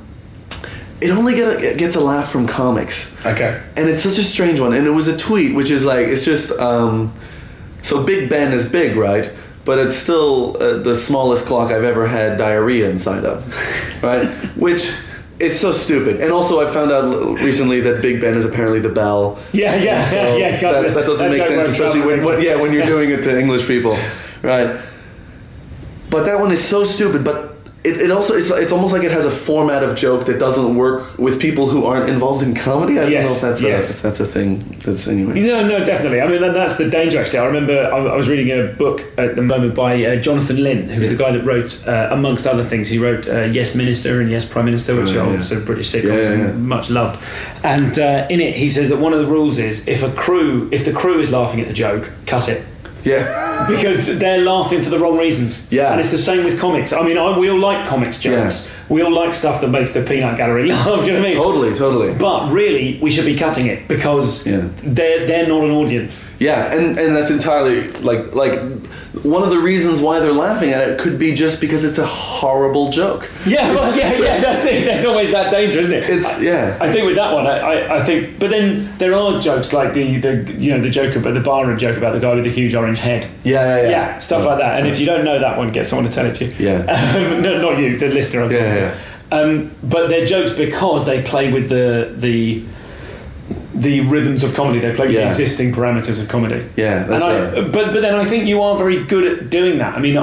S4: it only gets a laugh from comics.
S1: Okay.
S4: And it's such a strange one. And it was a tweet, which is like, it's just, so Big Ben is big, right? but it's still the smallest clock I've ever had diarrhea inside of, right? Which is so stupid. And also, I found out recently that Big Ben is apparently the bell.
S1: Yeah.
S4: That doesn't make sense, especially when you're doing it to English people, right? But that one is so stupid. But it also it's almost like it has a format of joke that doesn't work with people who aren't involved in comedy. I don't know if that's a thing. That's anyway.
S1: No, definitely. I mean, that's the danger. Actually, I remember I was reading a book at the moment by Jonathan Lynn, who's the guy that wrote, amongst other things, he wrote Yes Minister and Yes Prime Minister, which are also British sitcoms and much loved. And in it, he says that one of the rules is if the crew is laughing at the joke, cut it.
S4: Yeah.
S1: Because they're laughing for the wrong reasons.
S4: Yeah.
S1: And it's the same with comics. I mean, we all like comics jokes. Yeah. We all like stuff that makes the peanut gallery laugh, do you know what I mean?
S4: Totally.
S1: But really, we should be cutting it because they're not an audience.
S4: Yeah, and that's entirely like one of the reasons why they're laughing at it could be just because it's a horrible joke.
S1: Yeah, that's it. That's always that danger, isn't it? I think with that one, I think, but then there are jokes like the joke about the barroom joke about the guy with the huge orange head. Yeah, stuff like that. And if you don't know that one, get someone to tell it to you.
S4: Yeah,
S1: not you, the listener. I'm talking to. But they're jokes because they play with the rhythms of comedy. They play with the existing parameters of comedy.
S4: Yeah, that's right.
S1: But then I think you are very good at doing that. I mean,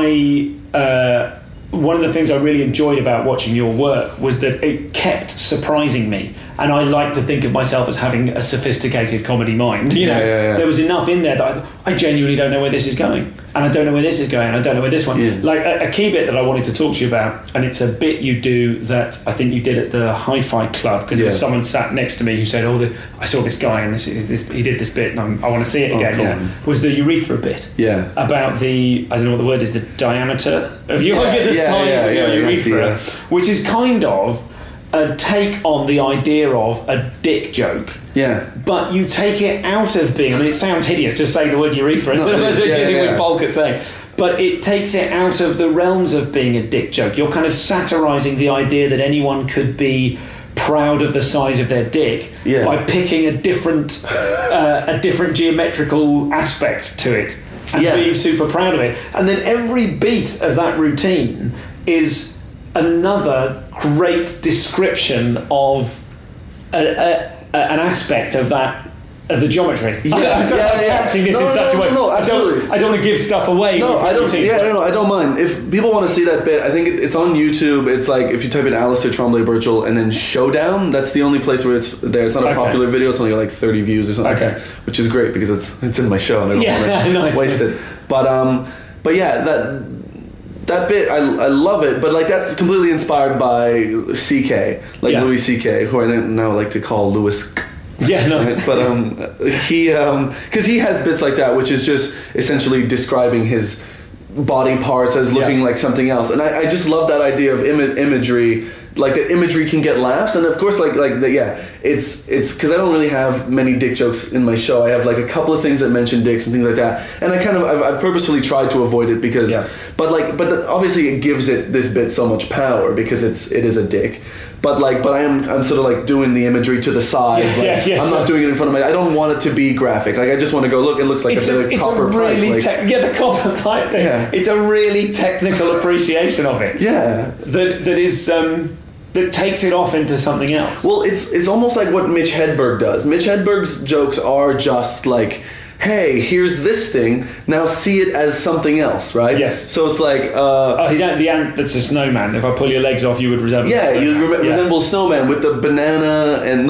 S1: one of the things I really enjoyed about watching your work was that it kept surprising me. And I like to think of myself as having a sophisticated comedy mind. You know, there was enough in there that I genuinely don't know where this is going. And I don't know where this is going. And I don't know where this one... Yeah. Like, a key bit that I wanted to talk to you about, and it's a bit you do that I think you did at the Hi-Fi Club, because there was someone sat next to me who said, I saw this guy, and he did this bit, and I want to see it again. Was the urethra bit.
S4: Yeah.
S1: About the... I don't know what the word is, the diameter of your... the size of your urethra. Which is kind of a take on the idea of a dick joke.
S4: Yeah.
S1: But you take it out of being... I mean, it sounds hideous just saying the word urethra. With bulk at saying. But it takes it out of the realms of being a dick joke. You're kind of satirising the idea that anyone could be proud of the size of their dick by picking a different geometrical aspect to it and being super proud of it. And then every beat of that routine is another great description of an aspect of the geometry. Couching this in such a way.
S4: No, absolutely.
S1: I don't want to give stuff away.
S4: No, I don't. I don't mind. If people want to see that bit, I think it's on YouTube. It's like if you type in Alistair Tremblay Birchall and then Showdown, that's the only place where it's there. It's not a popular video. It's only like 30 views or something. Which is great because it's in my show and I don't want to waste it. But yeah, that bit, I love it, but like that's completely inspired by CK, Louis CK, who I now like to call Louis.
S1: Yeah, no.
S4: Right? But he, because he has bits like that, which is just essentially describing his body parts as looking like something else, and I just love that idea of imagery. Like that imagery can get laughs, and of course, it's because I don't really have many dick jokes in my show. I have like a couple of things that mention dicks and things like that, and I've purposefully tried to avoid it because, obviously it gives it this bit so much power because it is a dick, but I'm sort of like doing the imagery to the side. I'm not doing it in front of I don't want it to be graphic. Like I just want to go look. It looks like a bit of copper pipe.
S1: The copper pipe thing. Yeah. It's a really technical appreciation of it.
S4: Yeah,
S1: that is. That takes it off into something else.
S4: Well, it's almost like what Mitch Hedberg does. Mitch Hedberg's jokes are just like, hey, here's this thing, now see it as something else, right?
S1: Yes.
S4: So it's like...
S1: he's the ant that's a snowman. If I pull your legs off, you would resemble a snowman.
S4: You resemble snowman with the banana and...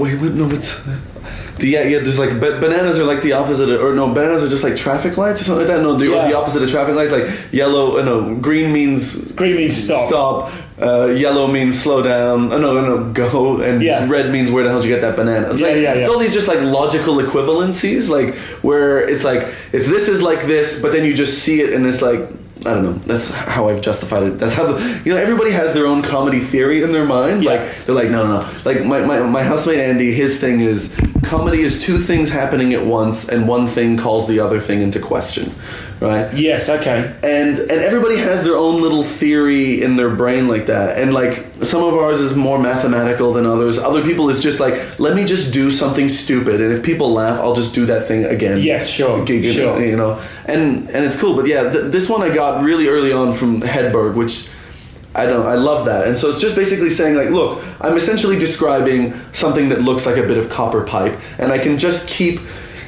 S4: there's like bananas are like the opposite bananas are just like traffic lights or something like that. The opposite of traffic lights, like yellow. Green means stop. Yellow means slow down. Go. And red means where the hell did you get that banana? It's it's all these just like logical equivalencies, like where it's like this is like this, but then you just see it and it's like, I don't know. That's how I've justified it. That's how everybody has their own comedy theory in their mind. Yeah. Like they're like, no. Like my housemate Andy, his thing is comedy is two things happening at once, and one thing calls the other thing into question, right?
S1: Yes, okay.
S4: And everybody has their own little theory in their brain like that. And like some of ours is more mathematical than others. Other people is just like, let me just do something stupid, and if people laugh, I'll just do that thing again.
S1: Yes, sure.
S4: Sure. You know, and it's cool. But yeah, this one I got really early on from Hedberg, which I love that. And so it's just basically saying like, look, I'm essentially describing something that looks like a bit of copper pipe, and I can just keep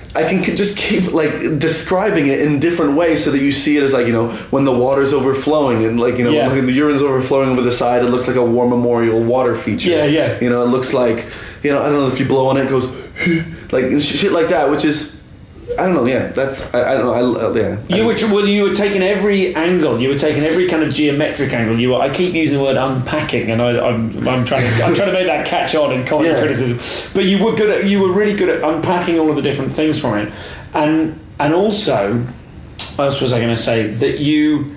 S4: like describing it in different ways so that you see it as like, you know, when the water's overflowing and like, you know, when the urine's overflowing over the side, it looks like a War Memorial water feature.
S1: Yeah.
S4: You know, it looks like, you know, I don't know, if you blow on it, it goes like shit like that, which is, I don't know. Yeah, that's I don't know. You
S1: were taking every angle. You were taking every kind of geometric angle. I keep using the word unpacking, and I'm trying to make that catch on in comedy criticism. But you were really good at unpacking all of the different things from it, and also, what else was I going to say? That you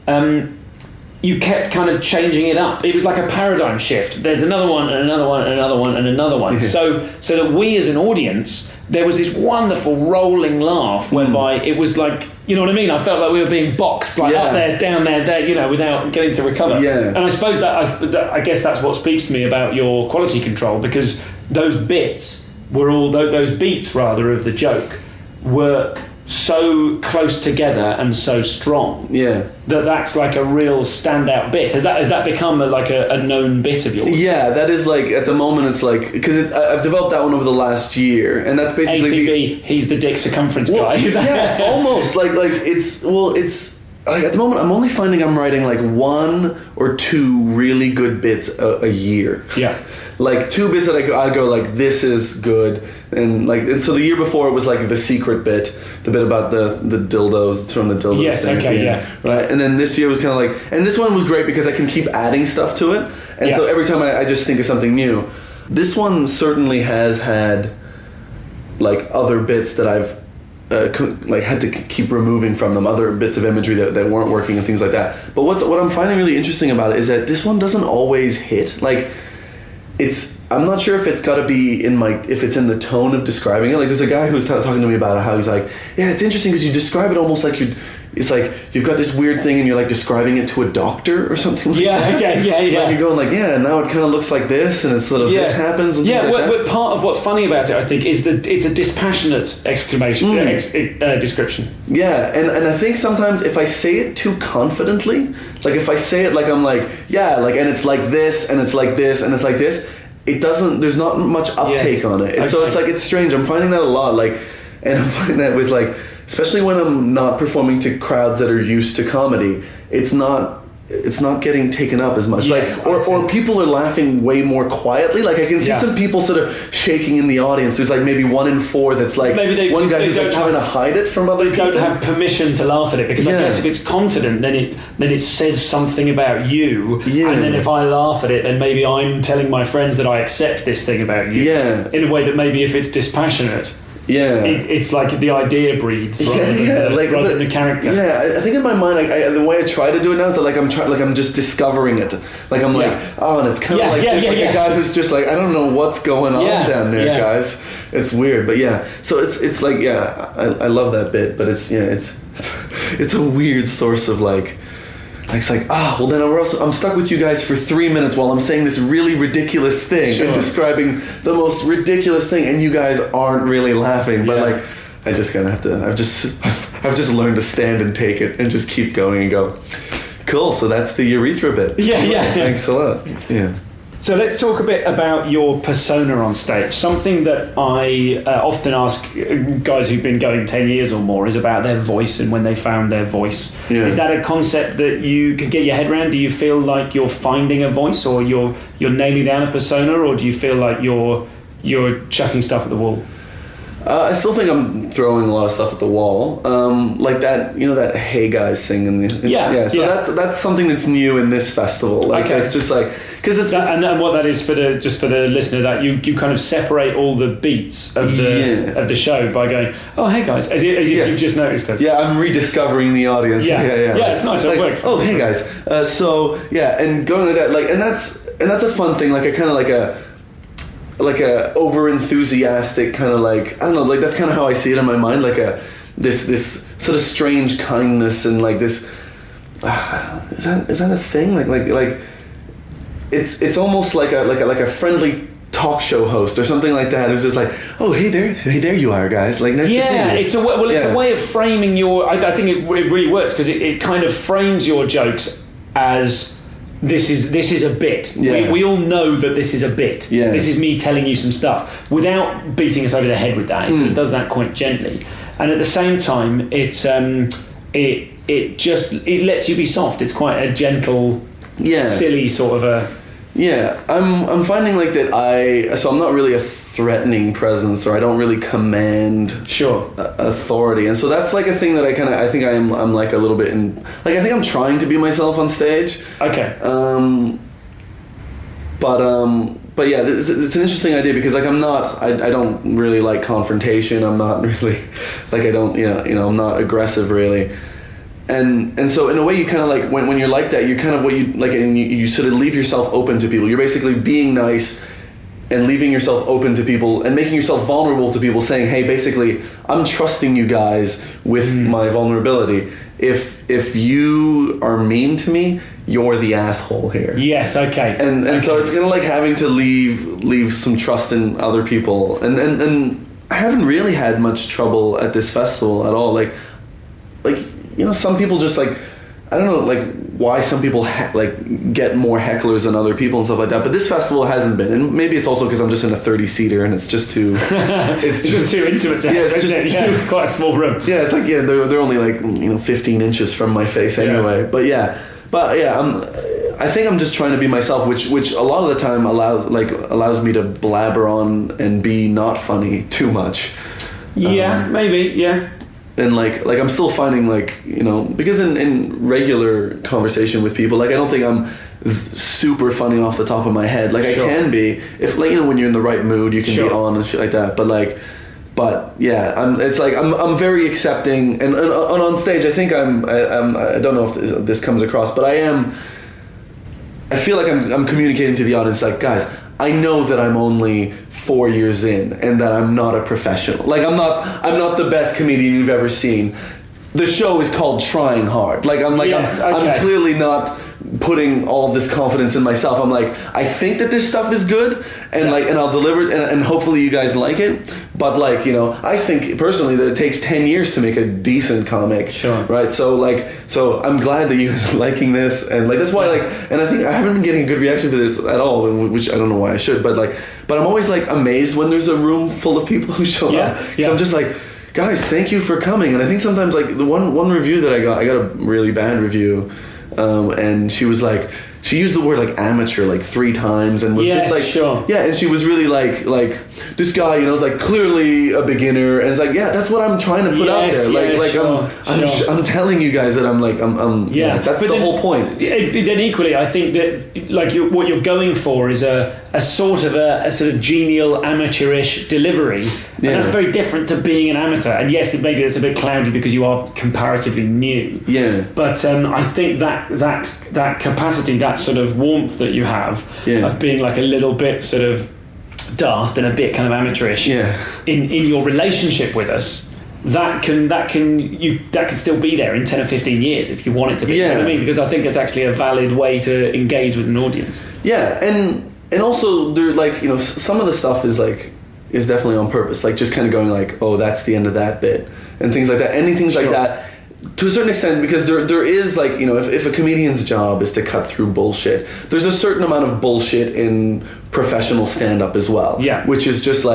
S1: kept kind of changing it up. It was like a paradigm shift. There's another one, and another one, and another one, and another one. So that we as an audience, there was this wonderful rolling laugh whereby it was like, you know what I mean? I felt like we were being boxed, like up there, down there, you know, without getting to recover.
S4: Yeah.
S1: And I suppose I guess that's what speaks to me about your quality control, because those bits were all, those beats rather of the joke were so close together and so strong that's like a real standout bit. Has that become a known bit of yours?
S4: Yeah, that is like, at the moment it's like, because I've developed that one over the last year, and that's basically
S1: ATB, he's the dick circumference guy.
S4: Yeah, almost like it's like at the moment I'm only finding I'm writing like 1 or 2 really good bits a year.
S1: Yeah.
S4: Like 2 bits that I go like, this is good, and so the year before it was like the secret bit, the bit about the dildos, throwing the dildos.
S1: Yes, okay,
S4: right. And then this year was kind of like, and this one was great because I can keep adding stuff to it, and so every time I just think of something new. This one certainly has had like other bits that I've like had to keep removing from them, other bits of imagery that weren't working and things like that. But what I'm finding really interesting about it is that this one doesn't always hit. Like, I'm not sure if it's got to be if it's in the tone of describing it. Like, there's a guy who's talking to me about how he's like, yeah, it's interesting because you describe it almost like it's like you've got this weird thing and you're like describing it to a doctor or something like that. Yeah. Like you're going like, yeah, now it kind of looks like this, and it's sort of this happens. And
S1: but part of what's funny about it, I think, is that it's a dispassionate description.
S4: Yeah, and I think sometimes if I say it too confidently, like if I say it like I'm like, yeah, like, and it's like this, and it's like this, and it's like this, it doesn't, there's not much uptake on it. And so it's like, it's strange. I'm finding that a lot, like, and I'm finding that with like, especially when I'm not performing to crowds that are used to comedy, it's not getting taken up as much. Yes, like, or people are laughing way more quietly. Like, I can see some people sort of shaking in the audience. There's like maybe 1 in 4 that's like, one guy who's like trying to hide it from other people.
S1: They don't have permission to laugh at it, because I guess if it's confident, then it says something about you. Yeah. And then if I laugh at it, then maybe I'm telling my friends that I accept this thing about you.
S4: Yeah.
S1: In a way that maybe if it's dispassionate, it's like the idea breathes rather than the character.
S4: Yeah, I think in my mind, the way I try to do it now is that like I'm just discovering it. Like I'm like, oh, and it's kind of a guy who's just like, I don't know what's going on down there, guys. It's weird, but so it's like I love that bit, but it's a weird source of like. It's like, well then I'm stuck with you guys for 3 minutes while I'm saying this really ridiculous thing and describing the most ridiculous thing, and you guys aren't really laughing. But like, I just kind of have to. I've just learned to stand and take it and just keep going and go. Cool. So that's the urethra bit.
S1: Yeah.
S4: Thanks a lot. Yeah.
S1: So let's talk a bit about your persona on stage. Something that I often ask guys who've been going 10 years or more is about their voice and when they found their voice. Yeah. Is that a concept that you can get your head around? Do you feel like you're finding a voice, or you're nailing down a persona, or do you feel like you're chucking stuff at the wall?
S4: I still think I'm throwing a lot of stuff at the wall, like that, that "Hey guys" thing So that's something that's new in this festival. Like, it's just like, because it's
S1: and what that is for the listener, that you kind of separate all the beats of the show by going, oh, hey guys, as if you've just noticed us.
S4: Yeah, I'm rediscovering the audience. Yeah,
S1: it's nice. It works.
S4: Oh, hey guys. And going like that, like, and that's a fun thing. Like, I kind of like like a over enthusiastic kind of like, I don't know, like that's kind of how I see it in my mind, like this sort of strange kindness and like this. Is that a thing? Like it's almost like a friendly talk show host or something like that. Who's just like, oh hey there you are, guys. Like nice to see you.
S1: It's a way of framing your. I think it really works because it kind of frames your jokes as. This is a bit. Yeah. We all know that this is a bit. Yeah. This is me telling you some stuff without beating us over the head with that. So it does that quite gently, and at the same time, it lets you be soft. It's quite a gentle, silly sort of a.
S4: Yeah, I'm finding like that. So I'm not really a threatening presence, or I don't really command authority, and so that's like a thing that I think I'm like a little bit in, like I think I'm trying to be myself on stage.
S1: Okay.
S4: But yeah, it's an interesting idea because like I don't really like confrontation. I'm not really like I'm not aggressive really. And so in a way you kind of like when you're like that, you're kind of what you like, and you sort of leave yourself open to people. You're basically being nice and leaving yourself open to people and making yourself vulnerable to people, saying, hey, basically I'm trusting you guys with my vulnerability. If you are mean to me, you're the asshole here.
S1: Yes, okay.
S4: And so it's kind of like having to leave some trust in other people. And I haven't really had much trouble at this festival at all. Like some people just like, I don't know, like why some people get more hecklers than other people and stuff like that. But this festival hasn't been, and maybe it's also because I'm just in a 30-seater and it's just too.
S1: it's just too intimate to have, it's quite a small room.
S4: Yeah, it's like they're only like 15 inches from my face anyway. Yeah. But I think I'm just trying to be myself, which a lot of the time allows me to blabber on and be not funny too much.
S1: Yeah, maybe. Yeah.
S4: And like I'm still finding because in regular conversation with people, like I don't think I'm super funny off the top of my head. Like I can be if when you're in the right mood, you can be on and shit like that. But yeah, I'm very accepting and on stage I think I don't know if this comes across, but I feel like I'm communicating to the audience like, guys, I know that I'm only 4 years in and that I'm not a professional. Like I'm not the best comedian you've ever seen. The show is called Trying Hard. I'm clearly not putting all this confidence in myself. I'm like, I think that this stuff is good and and I'll deliver it and hopefully you guys like it. But I think personally that it takes 10 years to make a decent comic.
S1: Sure.
S4: Right. So I'm glad that you guys are liking this and that's why and I think I haven't been getting a good reaction to this at all, which I don't know why I should, but I'm always amazed when there's a room full of people who show up. So I'm just like, guys, thank you for coming. And I think sometimes the one review that I got a really bad review. And she was she used the word amateur 3 times and was and she was really like this guy is clearly a beginner and it's that's what I'm trying to put out there. I'm telling you guys that I'm that's the whole point.
S1: Then equally I think that what you're going for is a sort of genial amateurish delivery, and that's very different to being an amateur. And yes, maybe it's a bit cloudy because you are comparatively new. But I think that capacity, that sort of warmth that you have of being a little bit sort of daft and a bit kind of amateurish in your relationship with us, that can still be there in 10 or 15 years if you want it to be. You know what I mean? Because I think it's actually a valid way to engage with an audience.
S4: And also there some of the stuff is definitely on purpose, just kind of going oh, that's the end of that bit and things like that, and things like that to a certain extent, because there is if a comedian's job is to cut through bullshit, there's a certain amount of bullshit in professional stand-up as well, which is just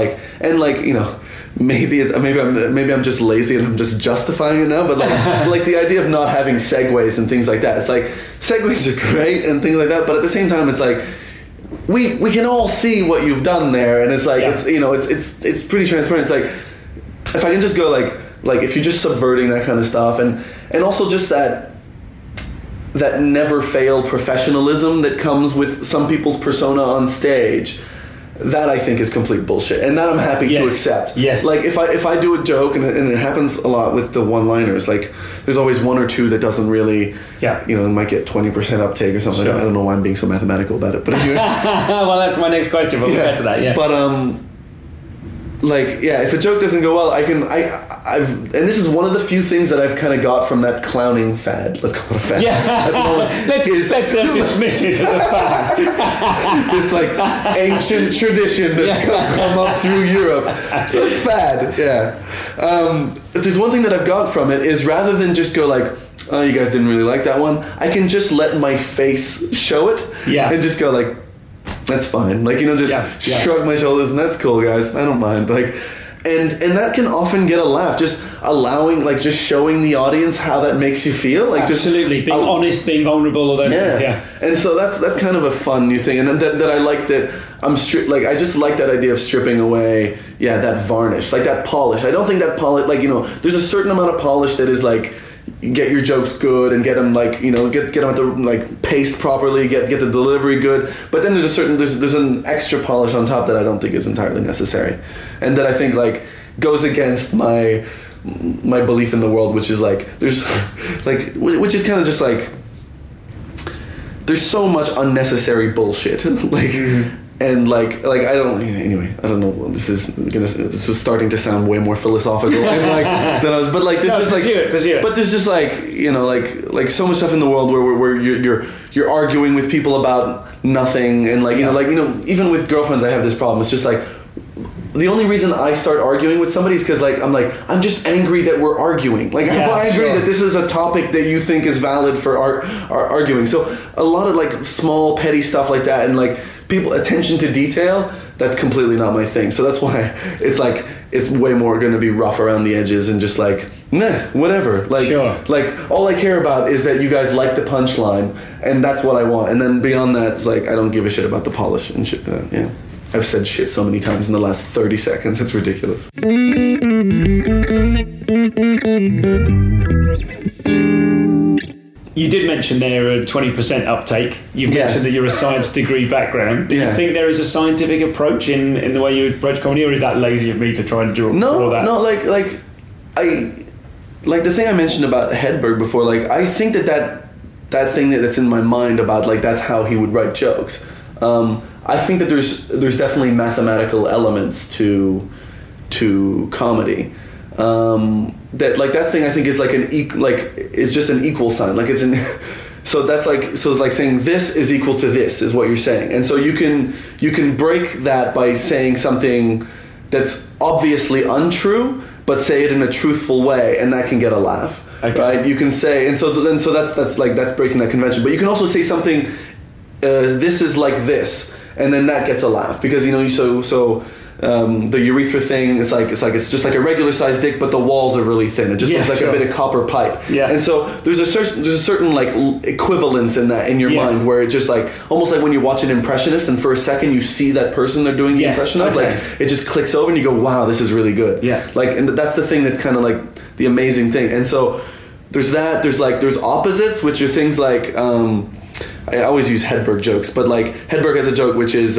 S4: maybe I'm just lazy and I'm just justifying it now, but the idea of not having segues and things like that, it's segues are great and things like that, but at the same time it's we can all see what you've done there, and it's it's pretty transparent. It's if I can just go if you're just subverting that kind of stuff, and also just that never fail professionalism that comes with some people's persona on stage, that I think is complete bullshit, and that I'm happy to accept.
S1: Yes.
S4: Like if I do a joke, and it happens a lot with the one-liners, like there's always one or two that doesn't really, you know, it might get 20% uptake or something.
S1: Sure.
S4: I don't know why I'm being so mathematical about it, but anyway.
S1: Well, that's my next question. We'll get to that. Yeah.
S4: But like, yeah, if a joke doesn't go well, I've and this is one of the few things that I've kind of got from that clowning fad. Let's call it a fad.
S1: Yeah. Let's dismiss it as a fad.
S4: This like ancient tradition that's come up through Europe. Fad, yeah. If there's one thing that I've got from it is rather than just go like, oh, you guys didn't really like that one, I can just let my face show it.
S1: Yeah.
S4: And just go like, that's fine. Like, you know, just shrug my shoulders and that's cool, guys. I don't mind. Like, and that can often get a laugh. Just allowing, like, just showing the audience how that makes you feel. Like,
S1: absolutely, being honest, being vulnerable, all those things. Yeah.
S4: And so that's kind of a fun new thing, and that I like that like I just like that idea of stripping away, that varnish, like that polish. I don't think that polish, like, you know, there's a certain amount of polish that is like, get your jokes good and get them, like, you know, get them at the, like, paced properly, get the delivery good, but then there's an extra polish on top that I don't think is entirely necessary, and that I think, like, goes against my belief in the world, which is like, there's like, which is kind of just like, there's so much unnecessary bullshit. Like, and like I don't, anyway, I don't know, this was starting to sound way more philosophical and like than I was, but like there's but there's just like, you know, like so much stuff in the world where you're arguing with people about nothing, and like, you know, like, you know, even with girlfriends I have this problem. It's just like, the only reason I start arguing with somebody is because, like, I'm just angry that we're arguing. Like, I'm angry that this is a topic that you think is valid for arguing. So a lot of, like, small, petty stuff like that, and, like, people, attention to detail, that's completely not my thing. So that's why it's, like, it's way more going to be rough around the edges and just, like, whatever. Like, like, all I care about is that you guys like the punchline, and that's what I want. And then beyond that, it's like, I don't give a shit about the polish and shit. I've said shit so many times in the last 30 seconds. It's ridiculous.
S1: You did mention there a 20% uptake. You've mentioned that you're a science degree background. Do you think there is a scientific approach in the way you approach comedy, or is that lazy of me to try and draw that?
S4: No, like the thing I mentioned about Hedberg before, like, I think that thing that's in my mind about, like, that's how he would write jokes. I think that there's definitely mathematical elements to comedy. That thing I think is like is just an equal sign. Like, it's so it's like saying this is equal to this is what you're saying, and so you can break that by saying something that's obviously untrue, but say it in a truthful way, and that can get a laugh. Okay. Right? You can say, and so that's breaking that convention. But you can also say something. This is like this, and then that gets a laugh, because, you know, the urethra thing is it's just like a regular sized dick, but the walls are really thin. It just looks like a bit of copper pipe. Yeah. And so there's a certain like equivalence in that in your mind, where it just like almost like when you watch an impressionist and for a second you see that person they're doing the impression of, like it just clicks over and you go, wow, this is really good. Yeah. Like, and that's the thing that's kind of like the amazing thing. And so there's that. There's opposites, which are things like. I always use Hedberg jokes, but like Hedberg has a joke which is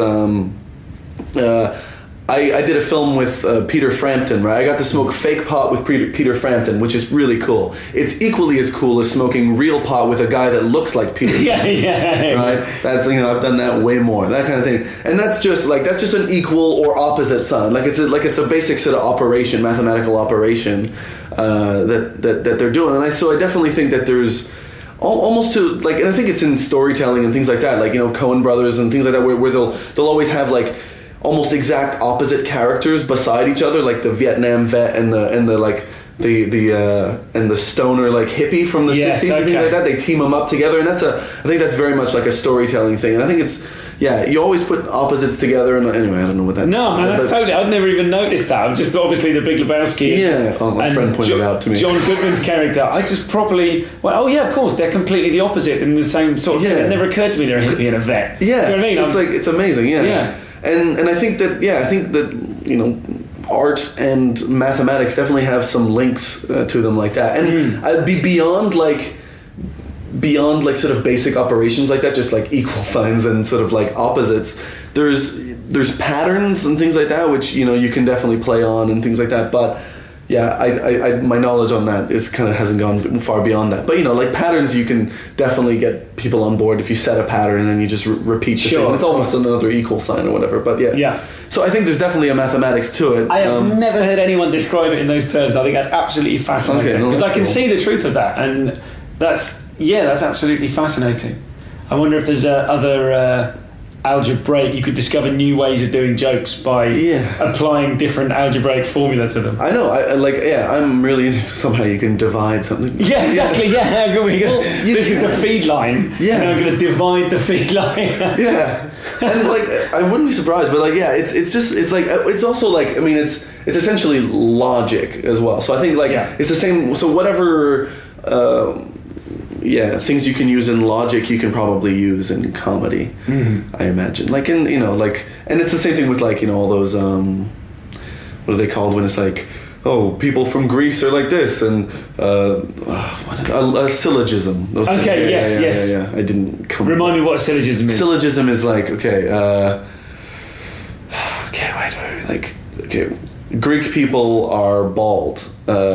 S4: I did a film with Peter Frampton, right? I got to smoke fake pot with Peter Frampton, which is really cool. It's equally as cool as smoking real pot with a guy that looks like Peter Frampton. Right? That's, you know, I've done that way more, that kind of thing. And that's just an equal or opposite sign. Like, it's a basic sort of operation, mathematical operation that they're doing. And so I definitely think that there's almost to, like, and I think it's in storytelling and things like that, like, you know, Coen Brothers and things like that, where they'll always have like almost exact opposite characters beside each other, like the Vietnam vet and the like the stoner like hippie from the 60s and things like that. They team them up together, and I think that's very much like a storytelling thing. And I think it's you always put opposites together. And anyway, I don't know what that.
S1: No, man, that's totally. I've never even noticed that. I'm just obviously the Big Lebowski.
S4: Yeah, my friend pointed it out to me.
S1: John Goodman's character. I just properly. Well, of course, they're completely the opposite in the same sort of thing. It never occurred to me they're a hippie and a vet.
S4: Yeah,
S1: you know what I mean?
S4: It's amazing. Yeah. And I think that you know, art and mathematics definitely have some links to them like that, and I'd be beyond like sort of basic operations like that, just like equal signs and sort of like opposites. There's there's patterns and things like that which you can definitely play on and things like that, but yeah, I my knowledge on that is kind of hasn't gone far beyond that. But like patterns, you can definitely get people on board if you set a pattern and then you just repeat the thing. And it's almost another equal sign or whatever. But yeah. So I think there's definitely a mathematics to it.
S1: I have never heard anyone describe it in those terms. I think that's absolutely fascinating because I can see the truth of that, and that's absolutely fascinating. I wonder if there's other algebraic, you could discover new ways of doing jokes by applying different algebraic formula to them.
S4: I know, I'm really somehow you can divide something.
S1: Yeah, exactly. This is the feed line. Yeah, and I'm going to divide the feed line.
S4: Yeah, and I wouldn't be surprised, but it's also it's essentially logic as well. So I think it's the same. So whatever. Things you can use in logic, you can probably use in comedy. Mm-hmm. I imagine, and it's the same thing with all those what are they called when it's people from Greece are like this, and a syllogism. Those things.
S1: Yes.
S4: I didn't come.
S1: Remind me what a syllogism is.
S4: Syllogism is Greek people are bald.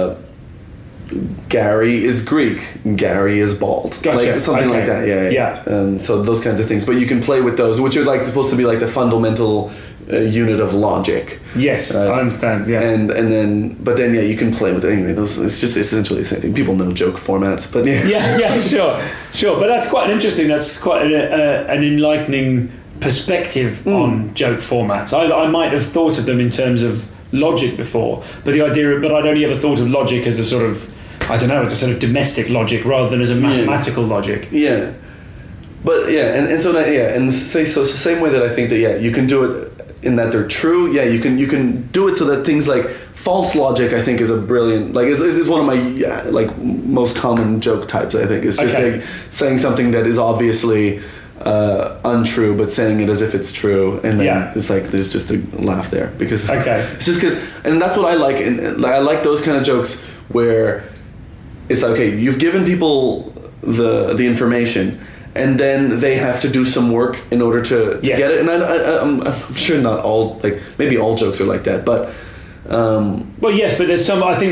S4: Gary is Greek. Gary is bald.
S1: Gotcha.
S4: Something like that. Yeah. And so those kinds of things. But you can play with those, which are supposed to be the fundamental unit of logic.
S1: Yes, I understand. Yeah.
S4: And then you can play with it anyway. It's just essentially the same thing. People know joke formats, but
S1: sure. But that's quite an enlightening perspective on joke formats. I might have thought of them in terms of logic before, but I'd only ever thought of logic as a sort of, as a sort of domestic logic rather than as a mathematical logic.
S4: Yeah. But and so it's the same way that I think that you can do it in that they're true. Yeah, you can do it so that things like false logic, I think, is a brilliant is one of my most common joke types. I think is just saying something that is obviously untrue, but saying it as if it's true, and then it's there's just a laugh there because it's just because, and that's what I like, and I like those kind of jokes where it's you've given people the information, and then they have to do some work in order to get it. And I'm sure not all, maybe all jokes are like that, but
S1: but there's some. I think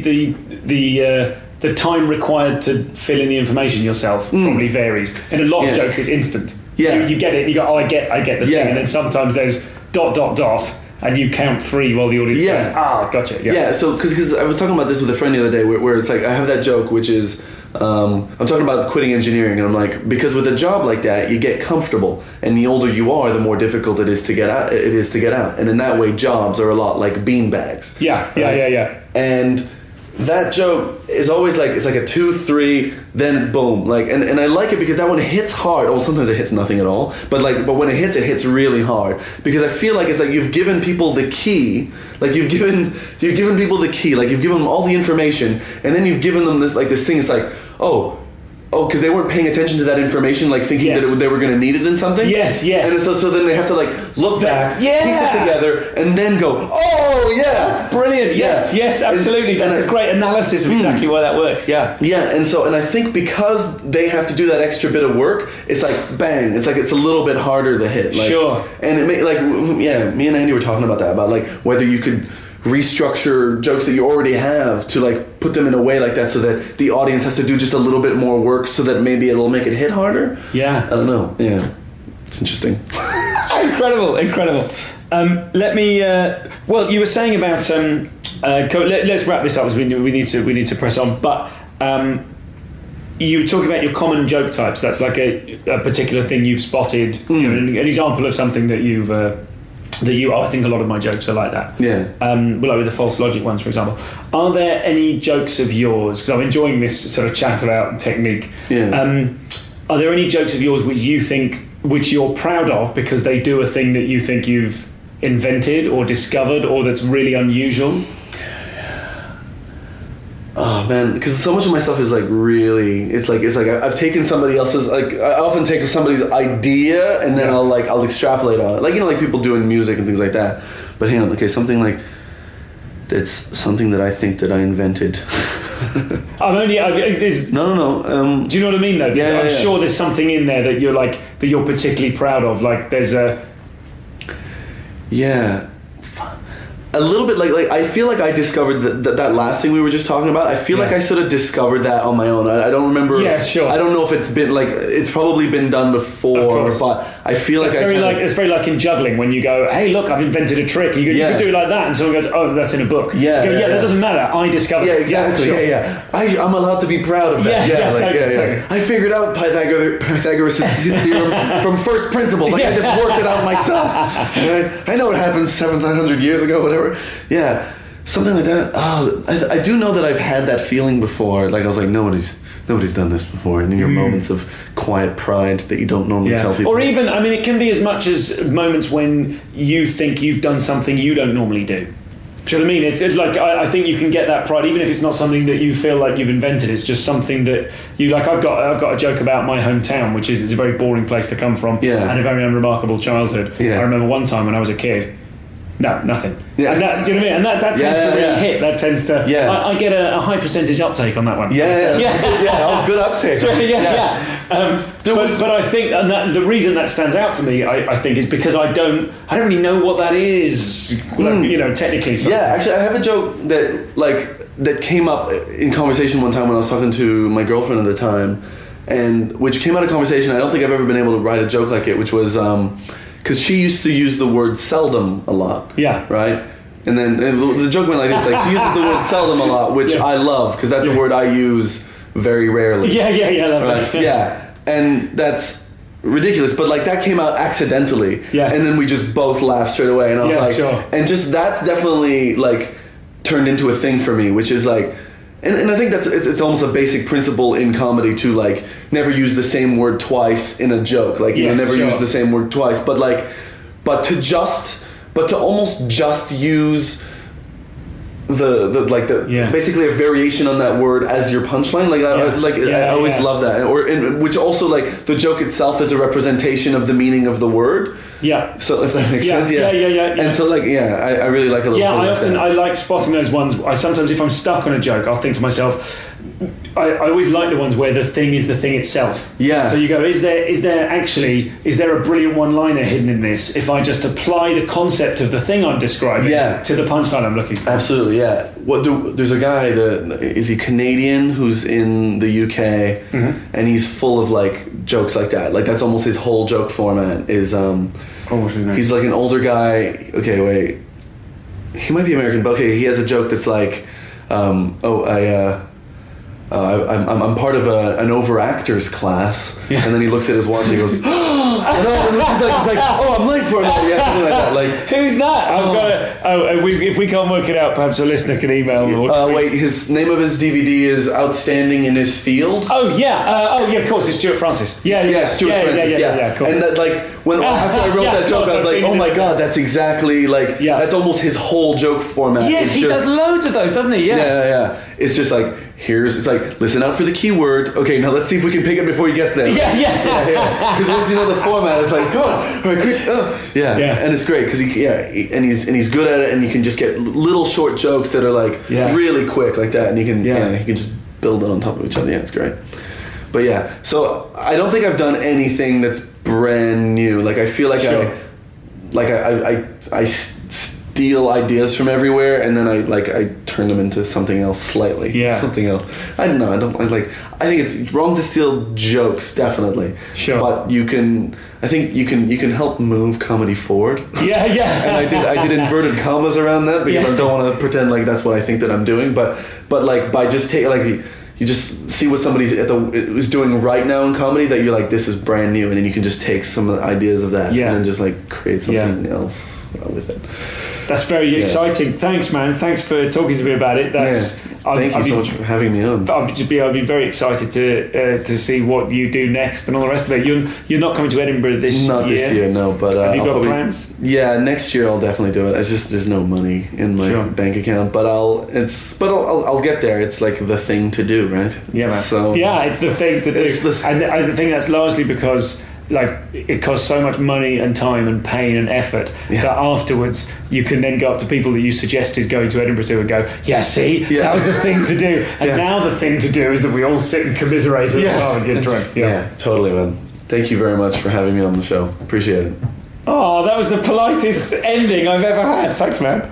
S1: the time required to fill in the information yourself probably varies. And a lot of jokes is instant. Yeah. You get it, and you go, I get the thing. And then sometimes there's ... and you count 3 while the audience goes, gotcha.
S4: Yeah, so because I was talking about this with a friend the other day where it's I have that joke which is, I'm talking about quitting engineering, and I'm because with a job like that, you get comfortable, and the older you are, the more difficult it is to get out. And in that way, jobs are a lot like bean bags.
S1: Yeah.
S4: And that joke is always it's a 2, 3, then boom, and I like it because that one hits hard. Oh, sometimes it hits nothing at all, but when it hits really hard, because I feel it's you've given people the key, you've given people the key, you've given them all the information, and then you've given them this this thing. It's because they weren't paying attention to that information, thinking that they were going to need it in something.
S1: Yes.
S4: And so then they have to look back, piece it together, and then go,
S1: that's brilliant. Yes, absolutely. That's a great analysis of exactly why that works. Yeah.
S4: Yeah, and I think because they have to do that extra bit of work, it's bang. It's it's a little bit harder to hit.
S1: Sure.
S4: And it me and Andy were talking about that, about whether you could restructure jokes that you already have to put them in a way like that so that the audience has to do just a little bit more work so that maybe it'll make it hit harder.
S1: Yeah.
S4: I don't know. Yeah. It's interesting.
S1: Incredible. Let me you were saying about let's wrap this up as we need to press on, but you were talking about your common joke types. That's a particular thing you've spotted, an example of something that you've I think a lot of my jokes are like that.
S4: Yeah.
S1: With the false logic ones, for example. Are there any jokes of yours, because I'm enjoying this sort of chat about technique, are there any jokes of yours which you're proud of because they do a thing that you think you've invented or discovered or that's really unusual?
S4: Oh man, because so much of my stuff is really, it's I've taken somebody else's, I often take somebody's idea and then I'll extrapolate on it, people do in music and things like that. But hang on, something that's something that I think that I invented.
S1: No.
S4: Do you
S1: know what I mean though? I'm sure there's something in there that you're that you're particularly proud of. There's a.
S4: Yeah. A little bit like I feel like I discovered that last thing we were just talking about. I feel like I sort of discovered that on my own. I don't remember.
S1: Yeah, sure.
S4: I don't know if it's been like it's probably been done before, but I feel
S1: it's very like in juggling when you go, hey, look, I've invented a trick. You can do it like that, and someone goes, oh, that's in a book.
S4: Yeah,
S1: you go, that doesn't matter. I discovered.
S4: Yeah, exactly. Yeah. I'm allowed to be proud of that.
S1: Totally.
S4: I figured out Pythagoras' theorem from first principles. Like I just worked it out myself. I know what happened 700 years ago, whatever. Yeah. Something like that. I do know that I've had that feeling before. Like I was like, nobody's done this before. And in your moments of quiet pride that you don't normally tell people.
S1: Or even, I mean, it can be as much as moments when you think you've done something you don't normally do. Do you know what I mean? It's like, I think you can get that pride, even if it's not something that you feel like you've invented. It's just something that you like. I've got a joke about my hometown, which is it's a very boring place to come from and a very unremarkable childhood. I remember one time when I was a kid. No, nothing. Yeah. And that, do you know what I mean? And that tends to really hit. That tends to. Yeah. I get a high percentage uptake on that one.
S4: Yeah. Oh, good uptake.
S1: But I think, and the reason that stands out for me, I think, is because I don't really know what that is. Technically. So.
S4: Yeah, actually, I have a joke that came up in conversation one time when I was talking to my girlfriend at the time, and which came out of conversation. I don't think I've ever been able to write a joke like it, which was. Because she used to use the word seldom a lot. Yeah. Right? And then the joke went like this. Like, she uses the word seldom a lot, which I love, because that's a word I use very rarely.
S1: Yeah, I love
S4: it. Yeah. And that's ridiculous. But, like, that came out accidentally. Yeah. And then we just both laughed straight away. And I was like... Sure. And just that's definitely, like, turned into a thing for me, which is, like... And I think it's almost a basic principle in comedy to like never use the same word twice in a joke. Like never use the same word twice. But to almost just use basically a variation on that word as your punchline. I always love that. Which also like the joke itself is a representation of the meaning of the word. Yeah. So if that makes sense. Yeah. And so I really like a little.
S1: Yeah, I like spotting those ones. I sometimes, if I'm stuck on a joke, I'll think to myself, I always like the ones where the thing is the thing itself. Yeah. So you go, is there a brilliant one-liner hidden in this if I just apply the concept of the thing I'm describing to the punchline I'm looking for?
S4: Absolutely, yeah. There's a guy is he Canadian who's in the UK and he's full of like jokes like that. Like that's almost his whole joke format is what's his name? He's like an older guy. Okay, wait. He might be American, but okay, he has a joke that's like I'm part of an overactors class, and then he looks at his watch and he goes, he's like, oh, I'm late for it. Yeah, something like that. Like,
S1: who's that? If we can't work it out, perhaps a listener can email.
S4: His name of his DVD is Outstanding in His Field.
S1: Oh yeah, of course, it's Stuart Francis.
S4: Stuart Francis. Yeah. And that after I wrote that joke, I was like, oh my god, that's exactly that's almost his whole joke format.
S1: Yes, he does loads of those, doesn't he?
S4: Yeah. It's just like. It's like, listen out for the keyword. Okay, now let's see if we can pick it before you get there. Yeah. Because once you know the format, it's like, come on, all right, quick. And it's great because he's good at it, and you can just get little short jokes that are like really quick like that, and he can just build it on top of each other. Yeah, it's great. But so I don't think I've done anything that's brand new. Like I feel like I steal ideas from everywhere, and then I turn them into something else slightly. Yeah. Something else. I don't know. I think it's wrong to steal jokes, definitely. Sure. But I think you can help move comedy forward. Yeah. And I did inverted commas around that because I don't want to pretend like that's what I think that I'm doing. But like by just you just see what somebody is doing right now in comedy that you're like, this is brand new, and then you can just take some of the ideas of that and then just like create something else with it.
S1: That's very exciting. Thanks, man. Thanks for talking to me about it.
S4: Thank you so much for having me on.
S1: I'd be very excited to see what you do next and all the rest of it. You're not coming to Edinburgh this year?
S4: Not this year, no. But
S1: have you got plans?
S4: Yeah, next year I'll definitely do it. It's just there's no money in my bank account, but I'll get there. It's like the thing to do, right?
S1: Yeah, man. So it's the thing to do, and I think that's largely because. Like it costs so much money and time and pain and effort that afterwards you can then go up to people that you suggested going to Edinburgh to and go, that was the thing to do, and now the thing to do is that we all sit and commiserate as well and get drunk.
S4: Yeah, totally, man. Thank you very much for having me on the show. Appreciate it.
S1: Oh, that was the politest ending I've ever had. Thanks, man.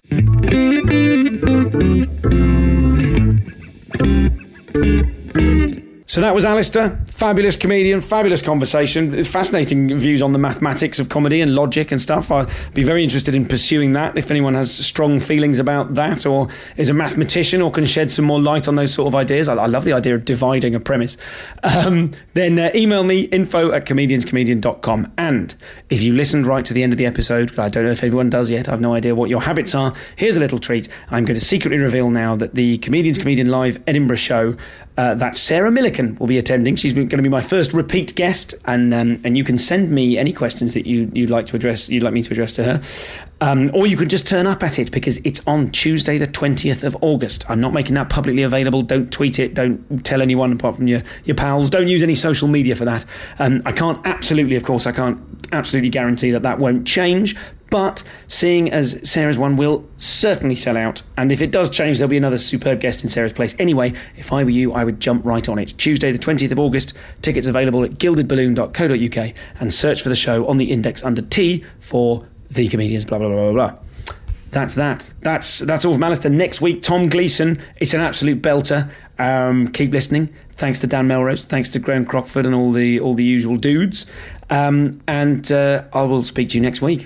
S1: So that was Alistair, fabulous comedian, fabulous conversation, fascinating views on the mathematics of comedy and logic and stuff. I'd be very interested in pursuing that if anyone has strong feelings about that or is a mathematician or can shed some more light on those sort of ideas. I love the idea of dividing a premise. Then email me, info@comedianscomedian.com. And if you listened right to the end of the episode, I don't know if everyone does yet, I have no idea what your habits are, here's a little treat. I'm going to secretly reveal now that the Comedians Comedian Live Edinburgh show that Sarah Millican will be attending. She's going to be my first repeat guest, and you can send me any questions that you'd like me to address to her, or you can just turn up at it because it's on Tuesday the 20th of August. I'm not making that publicly available. Don't tweet it. Don't tell anyone apart from your pals. Don't use any social media for that. I can't absolutely guarantee that won't change. But seeing as Sarah's one will certainly sell out, and if it does change, there'll be another superb guest in Sarah's place. Anyway, if I were you, I would jump right on it. Tuesday, the 20th of August, tickets available at gildedballoon.co.uk, and search for the show on the index under T for The Comedians, blah, blah, blah, blah, blah. That's that. That's all from Alistair. Next week, Tom Gleeson. It's an absolute belter. Keep listening. Thanks to Dan Melrose. Thanks to Graham Crockford and all the usual dudes. And I will speak to you next week.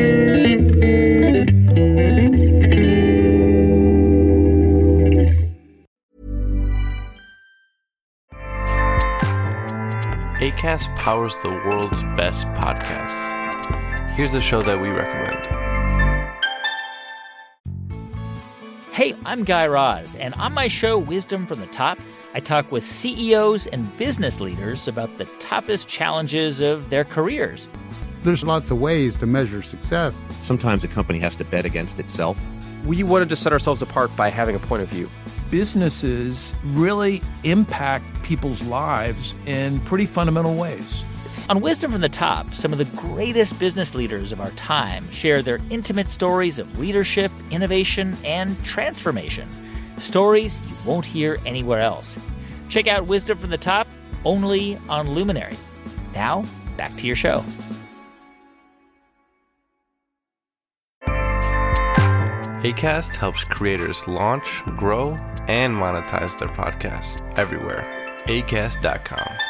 S5: Acast powers the world's best podcasts. Here's a show that we recommend.
S6: Hey, I'm Guy Raz, and on my show, Wisdom from the Top, I talk with CEOs and business leaders about the toughest challenges of their careers.
S7: There's lots of ways to measure success.
S8: Sometimes a company has to bet against itself.
S9: We wanted to set ourselves apart by having a point of view.
S10: Businesses really impact people's lives in pretty fundamental ways.
S6: On Wisdom from the Top, some of the greatest business leaders of our time share their intimate stories of leadership, innovation, and transformation. Stories you won't hear anywhere else. Check out Wisdom from the Top, only on Luminary. Now, back to your show.
S5: Acast helps creators launch, grow, and monetize their podcasts everywhere. Acast.com.